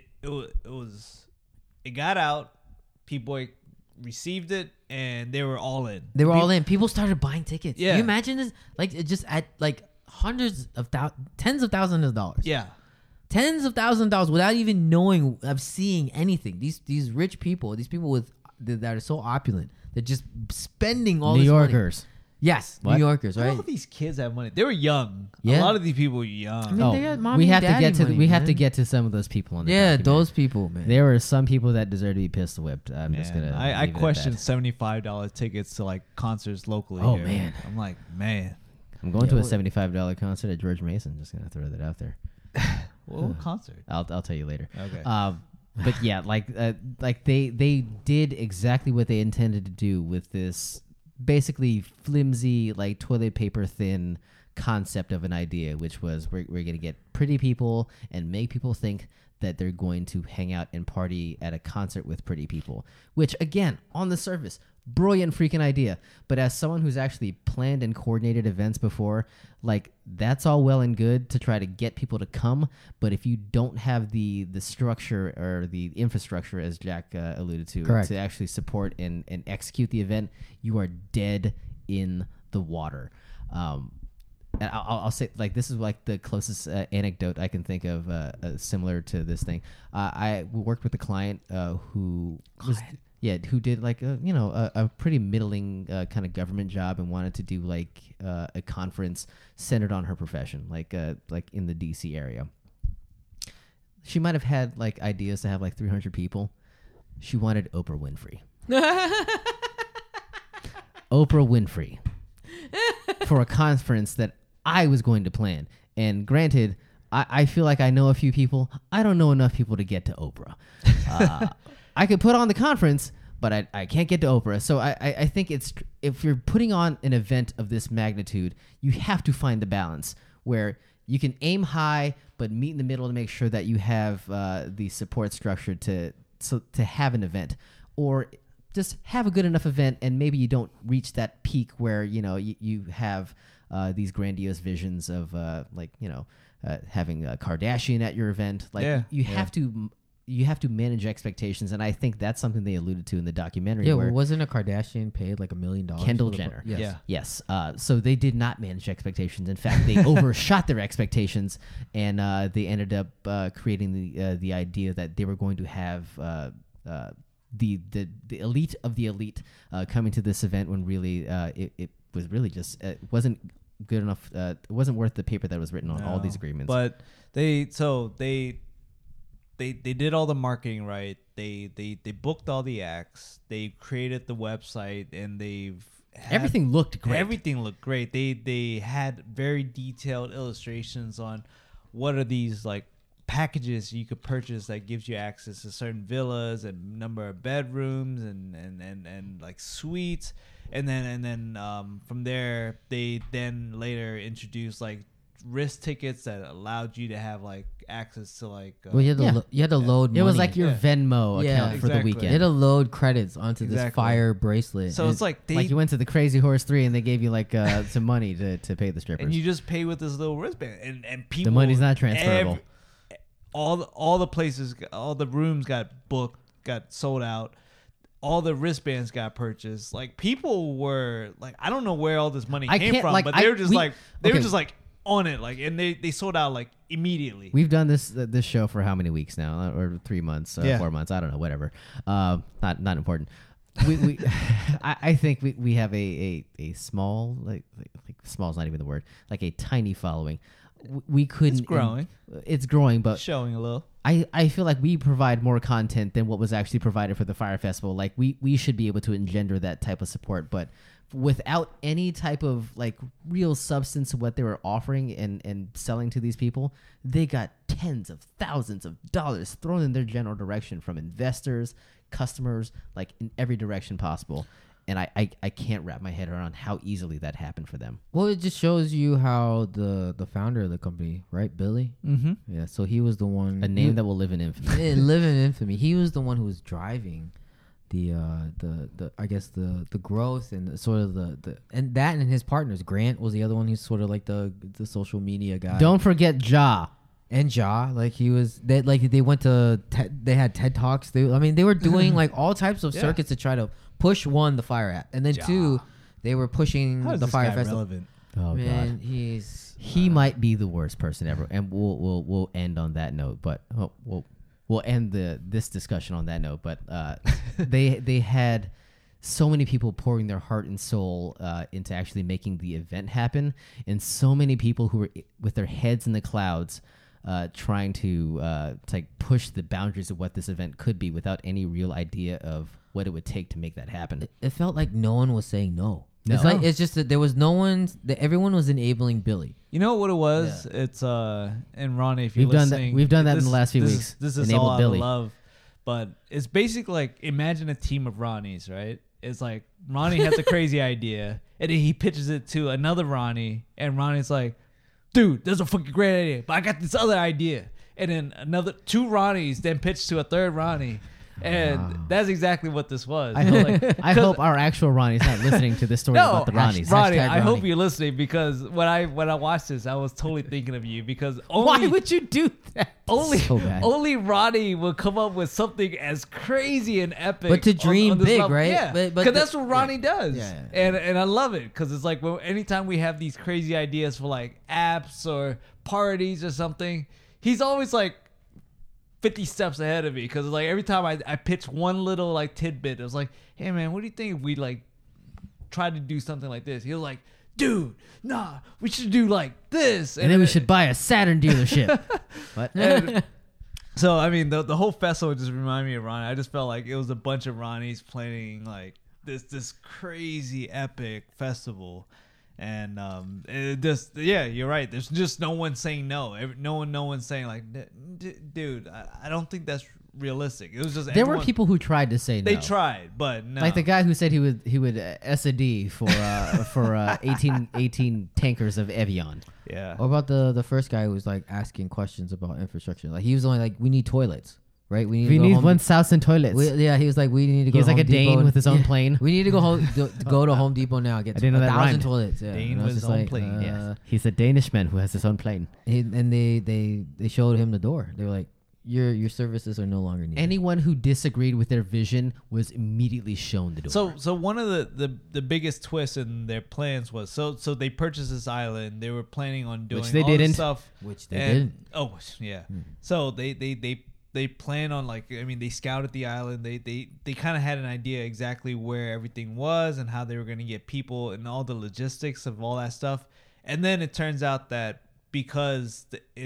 it got out. People received it, and they were all in. They were all in. People started buying tickets. Yeah. Can you imagine this? Like it just at like tens of thousands of dollars. Yeah. Tens of thousands of dollars without even knowing of seeing anything. These rich people, these people that are so opulent, they're just spending all New this money. Yorkers. Yes, What? New Yorkers, All right? these kids have money. They were young. Yeah. A lot of these people were young. I mean, they got mommy we and have to daddy get to money, we have to man. get to some of those people on the Yeah, documentary. those people, man. There were some people that deserve to be pistol whipped. I'm just Man, gonna. I leave it at questioned that. $75 tickets to like concerts locally. Oh, here. man. I'm like, man, I'm going Yeah, to a what- $75 concert at George Mason. Just gonna throw that out there. what concert? I'll tell you later. Okay. But yeah, like they did exactly what they intended to do with this basically flimsy, like toilet paper thin concept of an idea, which was we're going to get pretty people and make people think that they're going to hang out and party at a concert with pretty people, which again, on the surface, brilliant freaking idea. But as someone who's actually planned and coordinated events before, like that's all well and good to try to get people to come. But if you don't have the structure or the infrastructure, as Jack alluded to, Correct. to actually support and execute the event, you are dead in the water. And I'll say, like, this is like the closest anecdote I can think of similar to this thing. I worked with a client who was who did like a pretty middling kind of government job and wanted to do like a conference centered on her profession, like in the DC area. She might have had like ideas to have like 300 people. She wanted Oprah Winfrey. Oprah Winfrey for a conference that I was going to plan. And granted, I feel like I know a few people. I don't know enough people to get to Oprah. I could put on the conference, but I can't get to Oprah. So I think if you're putting on an event of this magnitude, you have to find the balance where you can aim high, but meet in the middle to make sure that you have the support structure to have an event, or just have a good enough event, and maybe you don't reach that peak where you have these grandiose visions of having a Kardashian at your event. Like you have to manage expectations, and I think that's something they alluded to in the documentary. Yeah, where wasn't a Kardashian paid like $1 million? Kendall Jenner. Yes. So they did not manage expectations. In fact, they overshot their expectations, and they ended up creating the idea that they were going to have the elite of the elite coming to this event, when really it was really just it wasn't good enough. It wasn't worth the paper that was written on all these agreements. But they did all the marketing right. They booked all the acts. They created the website, and everything looked great. Everything looked great. They had very detailed illustrations on what are these like packages you could purchase that gives you access to certain villas and number of bedrooms and like suites. And then from there, they then later introduced like wrist tickets that allowed you to have like access to like. Well, you had to load. It money. was like your Venmo account for the You weekend. had to load credits onto this fire bracelet. So it's like you went to the Crazy Horse 3 and they gave you like some money to pay the strippers. and you just pay with this little wristband, and people. The money's not transferable. All the places, all the rooms got booked, got sold out. All the wristbands got purchased. Like people were like, I don't know where all this money came from, but they were just like on it, like, and they sold out like immediately. We've done this show for how many weeks now, or 3 months, 4 months? I don't know, whatever. Not important. We I think we have a small like small is not even the word, like a tiny following. We couldn't. It's growing. It's growing, but showing a little. I feel like we provide more content than what was actually provided for the Fire Festival. Like we should be able to engender that type of support, but without any type of like real substance of what they were offering and selling to these people, they got tens of thousands of dollars thrown in their general direction from investors, customers, like in every direction possible. And I can't wrap my head around how easily that happened for them. Well, it just shows you how the founder of the company, right, Billy? Mm-hmm. Yeah, so he was the one. A name that will live in infamy. Live in infamy. He was the one who was driving the I guess the growth and and his partners. Grant was the other one. He's sort of like the social media guy. Don't forget Ja. And Ja, like they went to they had TED Talks. They were doing like all types of circuits to try to push the Fire app, and then two, they were pushing the Fire Festival. Relevant? Oh Man, God, he might be the worst person ever, and we'll end on that note. But we'll end this discussion on that note. But they had so many people pouring their heart and soul into actually making the event happen, and so many people who were with their heads in the clouds. Trying to like push the boundaries of what this event could be without any real idea of what it would take to make that happen. It felt like no one was saying no. No. It's just that there was no one. That everyone was enabling Billy. You know what it was? Yeah. It's and Ronnie, if you're we've listening, done that in the last few weeks. This is enabled all Billy. out of love, but it's basically like imagine a team of Ronnies, right? It's like Ronnie has a crazy idea, and then he pitches it to another Ronnie, and Ronnie's like, dude, that's a fucking great idea, but I got this other idea. And then another two Ronnies then pitch to a third Ronnie. And that's exactly what this was. I hope our actual Ronnie's not listening to this story about the Ronnies. Ronnie, I hope you're listening, because when I watched this, I was totally thinking of you, because why would you do that? Only Ronnie would come up with something as crazy and epic. But to dream big, level. right? Yeah, because that's what Ronnie does. Yeah. And I love it, because it's like anytime we have these crazy ideas for like apps or parties or something, he's always like, 50 steps ahead of me because like every time I pitch one little like tidbit, it was like, hey man, what do you think if we like try to do something like this? He was like, dude, nah, we should do like this, And then we should buy a Saturn dealership. What? and so I mean, the whole festival just reminded me of Ronnie. I just felt like it was a bunch of Ronnies planning like this crazy epic festival, and it just you're right. There's just no one saying no. No one saying like, dude, I don't think that's realistic. It was just There were people who tried to say no. They tried, but no. Like the guy who said he would S&D for 18 tankers of Evian. Yeah. What about the first guy who was like asking questions about infrastructure? Like he was only like, we need toilets, right? We We to go need Home 1,000 toilets. he was like, we need to go. He was to like Home a Dane Depot with his own yeah. plane. We need to go to Home Depot now. Get I didn't know that 1,000 rhymed. toilets. Yeah. Dane And I with was his just own like, plane. Yes. He's a Danishman who has his own plane. And they showed him the door. They were like, your services are no longer needed. Anyone who disagreed with their vision was immediately shown the door. So one of the biggest twists in their plans was so they purchased this island. They were planning on doing Which they all didn't. this stuff, Which they didn't. Oh yeah. So they plan on like they scouted the island. They kind of had an idea exactly where everything was and how they were going to get people and all the logistics of all that stuff. And then it turns out that because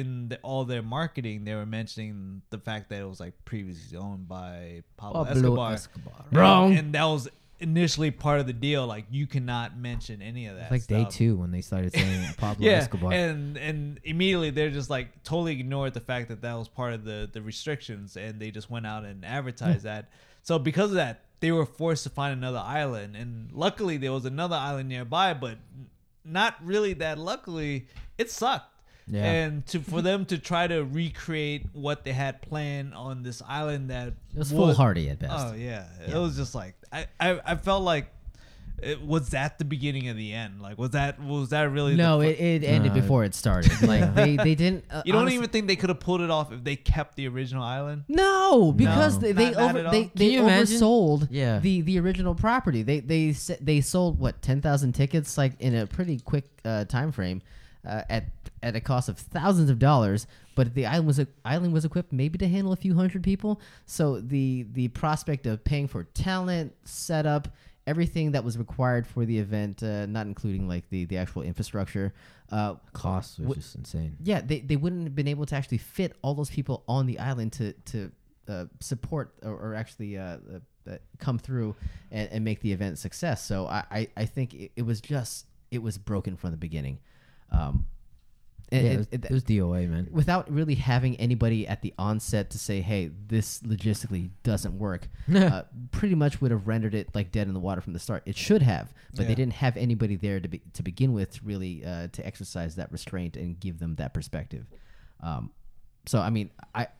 all their marketing, they were mentioning the fact that it was like previously owned by Pablo Escobar. Wrong. And that was initially part of the deal. Like you cannot mention any of that. It's like stuff. day 2 when they started saying Pablo Yeah, Escobar. and immediately they're just like totally ignored the fact that was part of the restrictions, and they just went out and advertised that. So because of that, they were forced to find another island, and luckily there was another island nearby, but not really that luckily. It sucked. Yeah. And for them to try to recreate what they had planned on this island that it was foolhardy at best. Oh yeah. It was just like I felt like was that the beginning of the end? Like was that really No, the it ended before it started. Like they didn't. You don't honestly- even think they could have pulled it off if they kept the original island? No, because No. they Not at all? they Can you imagine? oversold Yeah. the original property. They sold what 10,000 tickets like in a pretty quick time frame at a cost of thousands of dollars. But the island was equipped maybe to handle a few hundred people. So the prospect of paying for talent, setup, everything that was required for the event, not including like the actual infrastructure, Costs was just insane. yeah, they wouldn't have been able to actually fit all those people on the island to support or actually come through and make the event a success. So I think it was broken from the beginning. It was DOA, man. Without really having anybody at the onset to say, hey, this logistically doesn't work, pretty much would have rendered it like dead in the water from the start. It should have, but they didn't have anybody there to begin with really to exercise that restraint and give them that perspective. So, I mean,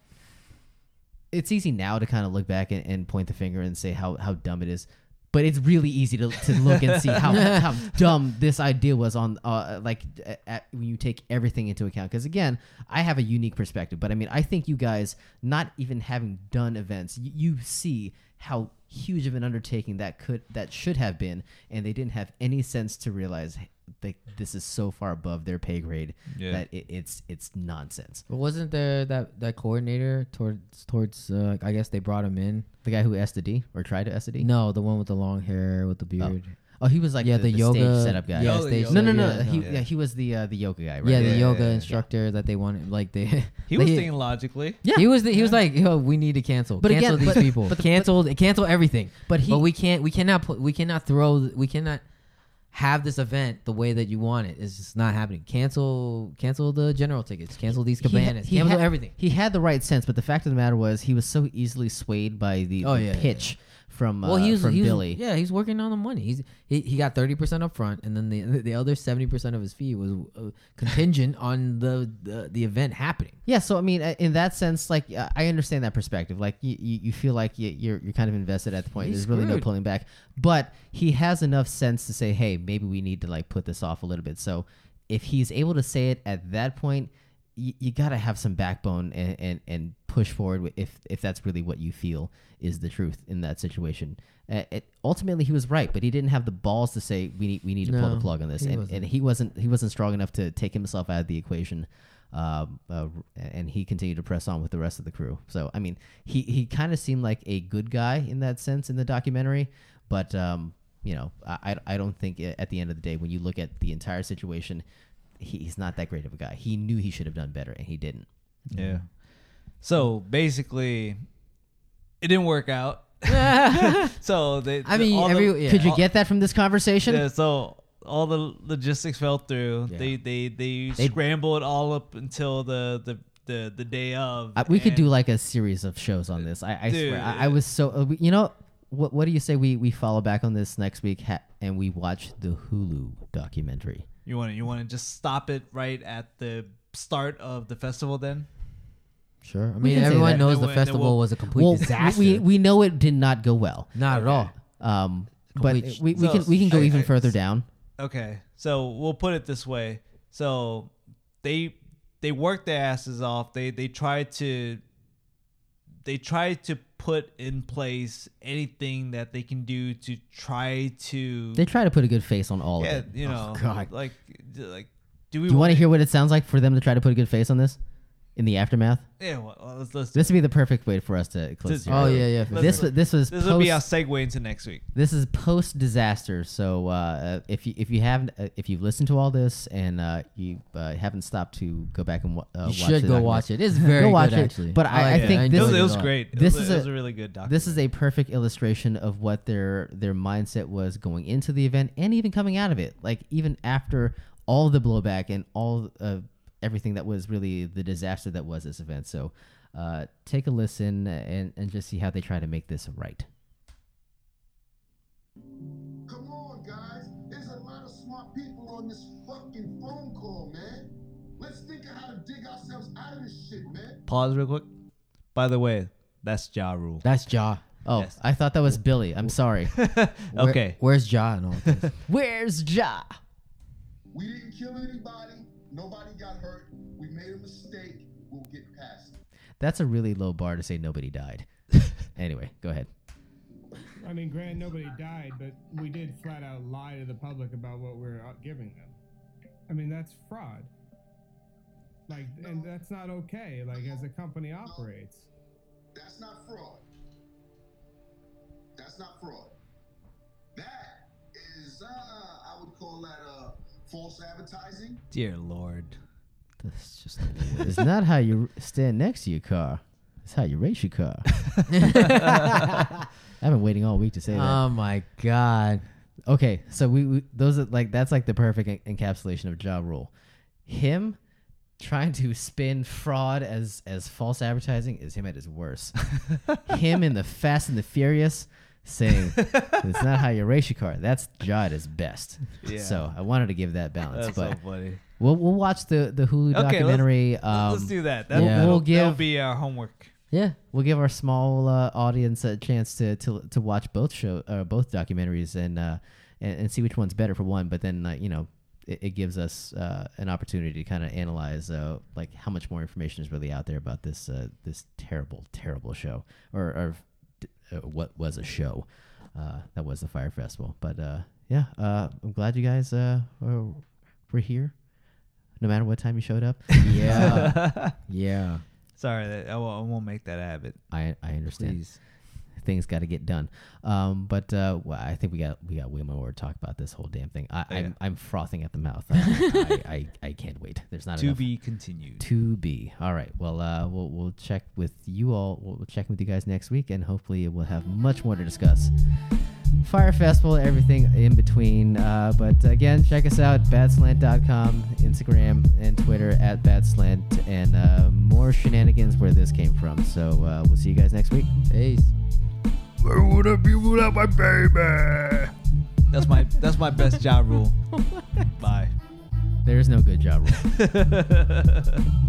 it's easy now to kind of look back and point the finger and say how dumb it is. But it's really easy to look and see how dumb this idea was on when you take everything into account. Because again, I have a unique perspective, but I mean, I think you guys, not even having done events, you see how huge of an undertaking that should have been, and they didn't have any sense to realize this is so far above their pay grade that it's nonsense. But wasn't there that coordinator towards I guess they brought him in? The guy who S&D or tried to S&D? No, the one with the long hair with the beard. Oh, he was like the yoga stage setup guy. Yeah, Oh, the stage yoga. No. yeah, He was the yoga guy, right? Yeah, the Yeah, yoga yeah, yeah. instructor that they wanted. Like they, He was thinking logically. Yeah. He was like, yo, we need to cancel. But cancel again, these but- people. but- cancel everything. But we cannot have this event the way that you want it. It's just not happening. Cancel the general tickets. Cancel these cabanas. Cancel everything. He had the right sense, but the fact of the matter was he was so easily swayed by the pitch from Billy. Yeah, he's working on the money. He got 30% up front, and then the other 70% of his fee was contingent on the event happening. Yeah, so I mean, in that sense, like I understand that perspective. Like you feel like you're kind of invested at the point. He's There's really no screwed. pulling back. But he has enough sense to say, hey, maybe we need to like put this off a little bit. So if he's able to say it at that point, you gotta have some backbone and push forward if that's really what you feel is the truth in that situation. Ultimately, he was right, but he didn't have the balls to say we need to pull the plug on this, and he wasn't strong enough to take himself out of the equation. and he continued to press on with the rest of the crew. So I mean, he kind of seemed like a good guy in that sense in the documentary, but you know, I don't think at the end of the day, when you look at the entire situation, he's not that great of a guy. He knew he should have done better, and he didn't. Yeah. So basically, it didn't work out. So could you get that from this conversation? Yeah. So all the logistics fell through. Yeah. They scrambled all up until the day of. We could do like a series of shows on this. I swear. I was so you know. What do you say we follow back on this next week and we watch the Hulu documentary? You want to just stop it right at the start of the festival then? Sure. I mean, everyone knows the festival was a complete disaster. We know it did not go well. Not at all. But we can go even further down. Okay. So we'll put it this way. So they worked their asses off. They tried to put in place anything that they can do to try to. They try to put a good face on all of it. You know, God. like, do you want to hear what it sounds like for them to try to put a good face on this in the aftermath? Yeah, well, let's this would be the perfect way for us to close. Oh yeah. This will be our segue into next week. This is post disaster. So if you've listened to all this and you haven't stopped to go back and you should go watch it. It's very good actually. But I think it was great. It was a really good documentary. This is a perfect illustration of what their mindset was going into the event and even coming out of it. Like even after all the blowback and all everything that was really the disaster that was this event. So take a listen and just see how they try to make this right. Come on, guys. There's a lot of smart people on this fucking phone call, man. Let's think of how to dig ourselves out of this shit, man. Pause real quick. By the way, that's Ja Rule. That's Ja. Oh, yes. I thought that was Billy. I'm sorry. Okay. Where's Ja and all this? Where's Ja? We didn't kill anybody. Nobody got hurt. We made a mistake. We'll get past it. That's a really low bar to say nobody died. Anyway, go ahead. I mean, granted, nobody died, but we did flat out lie to the public about what we're giving them. I mean, that's fraud. Like, and that's not okay. Like, as a company operates. That's not fraud. That's not fraud. That is, I would call that false advertising. Dear Lord. That's just it's not how you stand next to your car. It's how you race your car. I've been waiting all week to say that. Oh my God. Okay, so we those are like that's like the perfect encapsulation of Ja Rule. Him trying to spin fraud as false advertising is him at his worst. Him in the Fast and the Furious saying it's not how you race your car. That's Ja at his best. Yeah. So I wanted to give that balance. That's but so funny. We'll watch the Hulu documentary. Let's do that. That'll be our homework. Yeah, we'll give our small audience a chance to watch both documentaries and see which one's better for one. But then it gives us an opportunity to kind of analyze like how much more information is really out there about this terrible show or what was a show that was the Fire Festival. But I'm glad you guys were here, no matter what time you showed up. Yeah, yeah. Sorry, I won't make that a habit. I understand. Please. Things got to get done. But I think we got way more to talk about this whole damn thing. I'm frothing at the mouth. I can't wait. There's not enough. To be continued. To be. All right. Well, we'll check with you all. We'll check with you guys next week, and hopefully we'll have much more to discuss. Fire Festival, everything in between. But again, check us out, badslant.com, Instagram and Twitter @badslant, and more shenanigans where this came from. So we'll see you guys next week. Peace. Where would I be without my baby? That's my best Ja Rule. Bye. There's no good Ja Rule.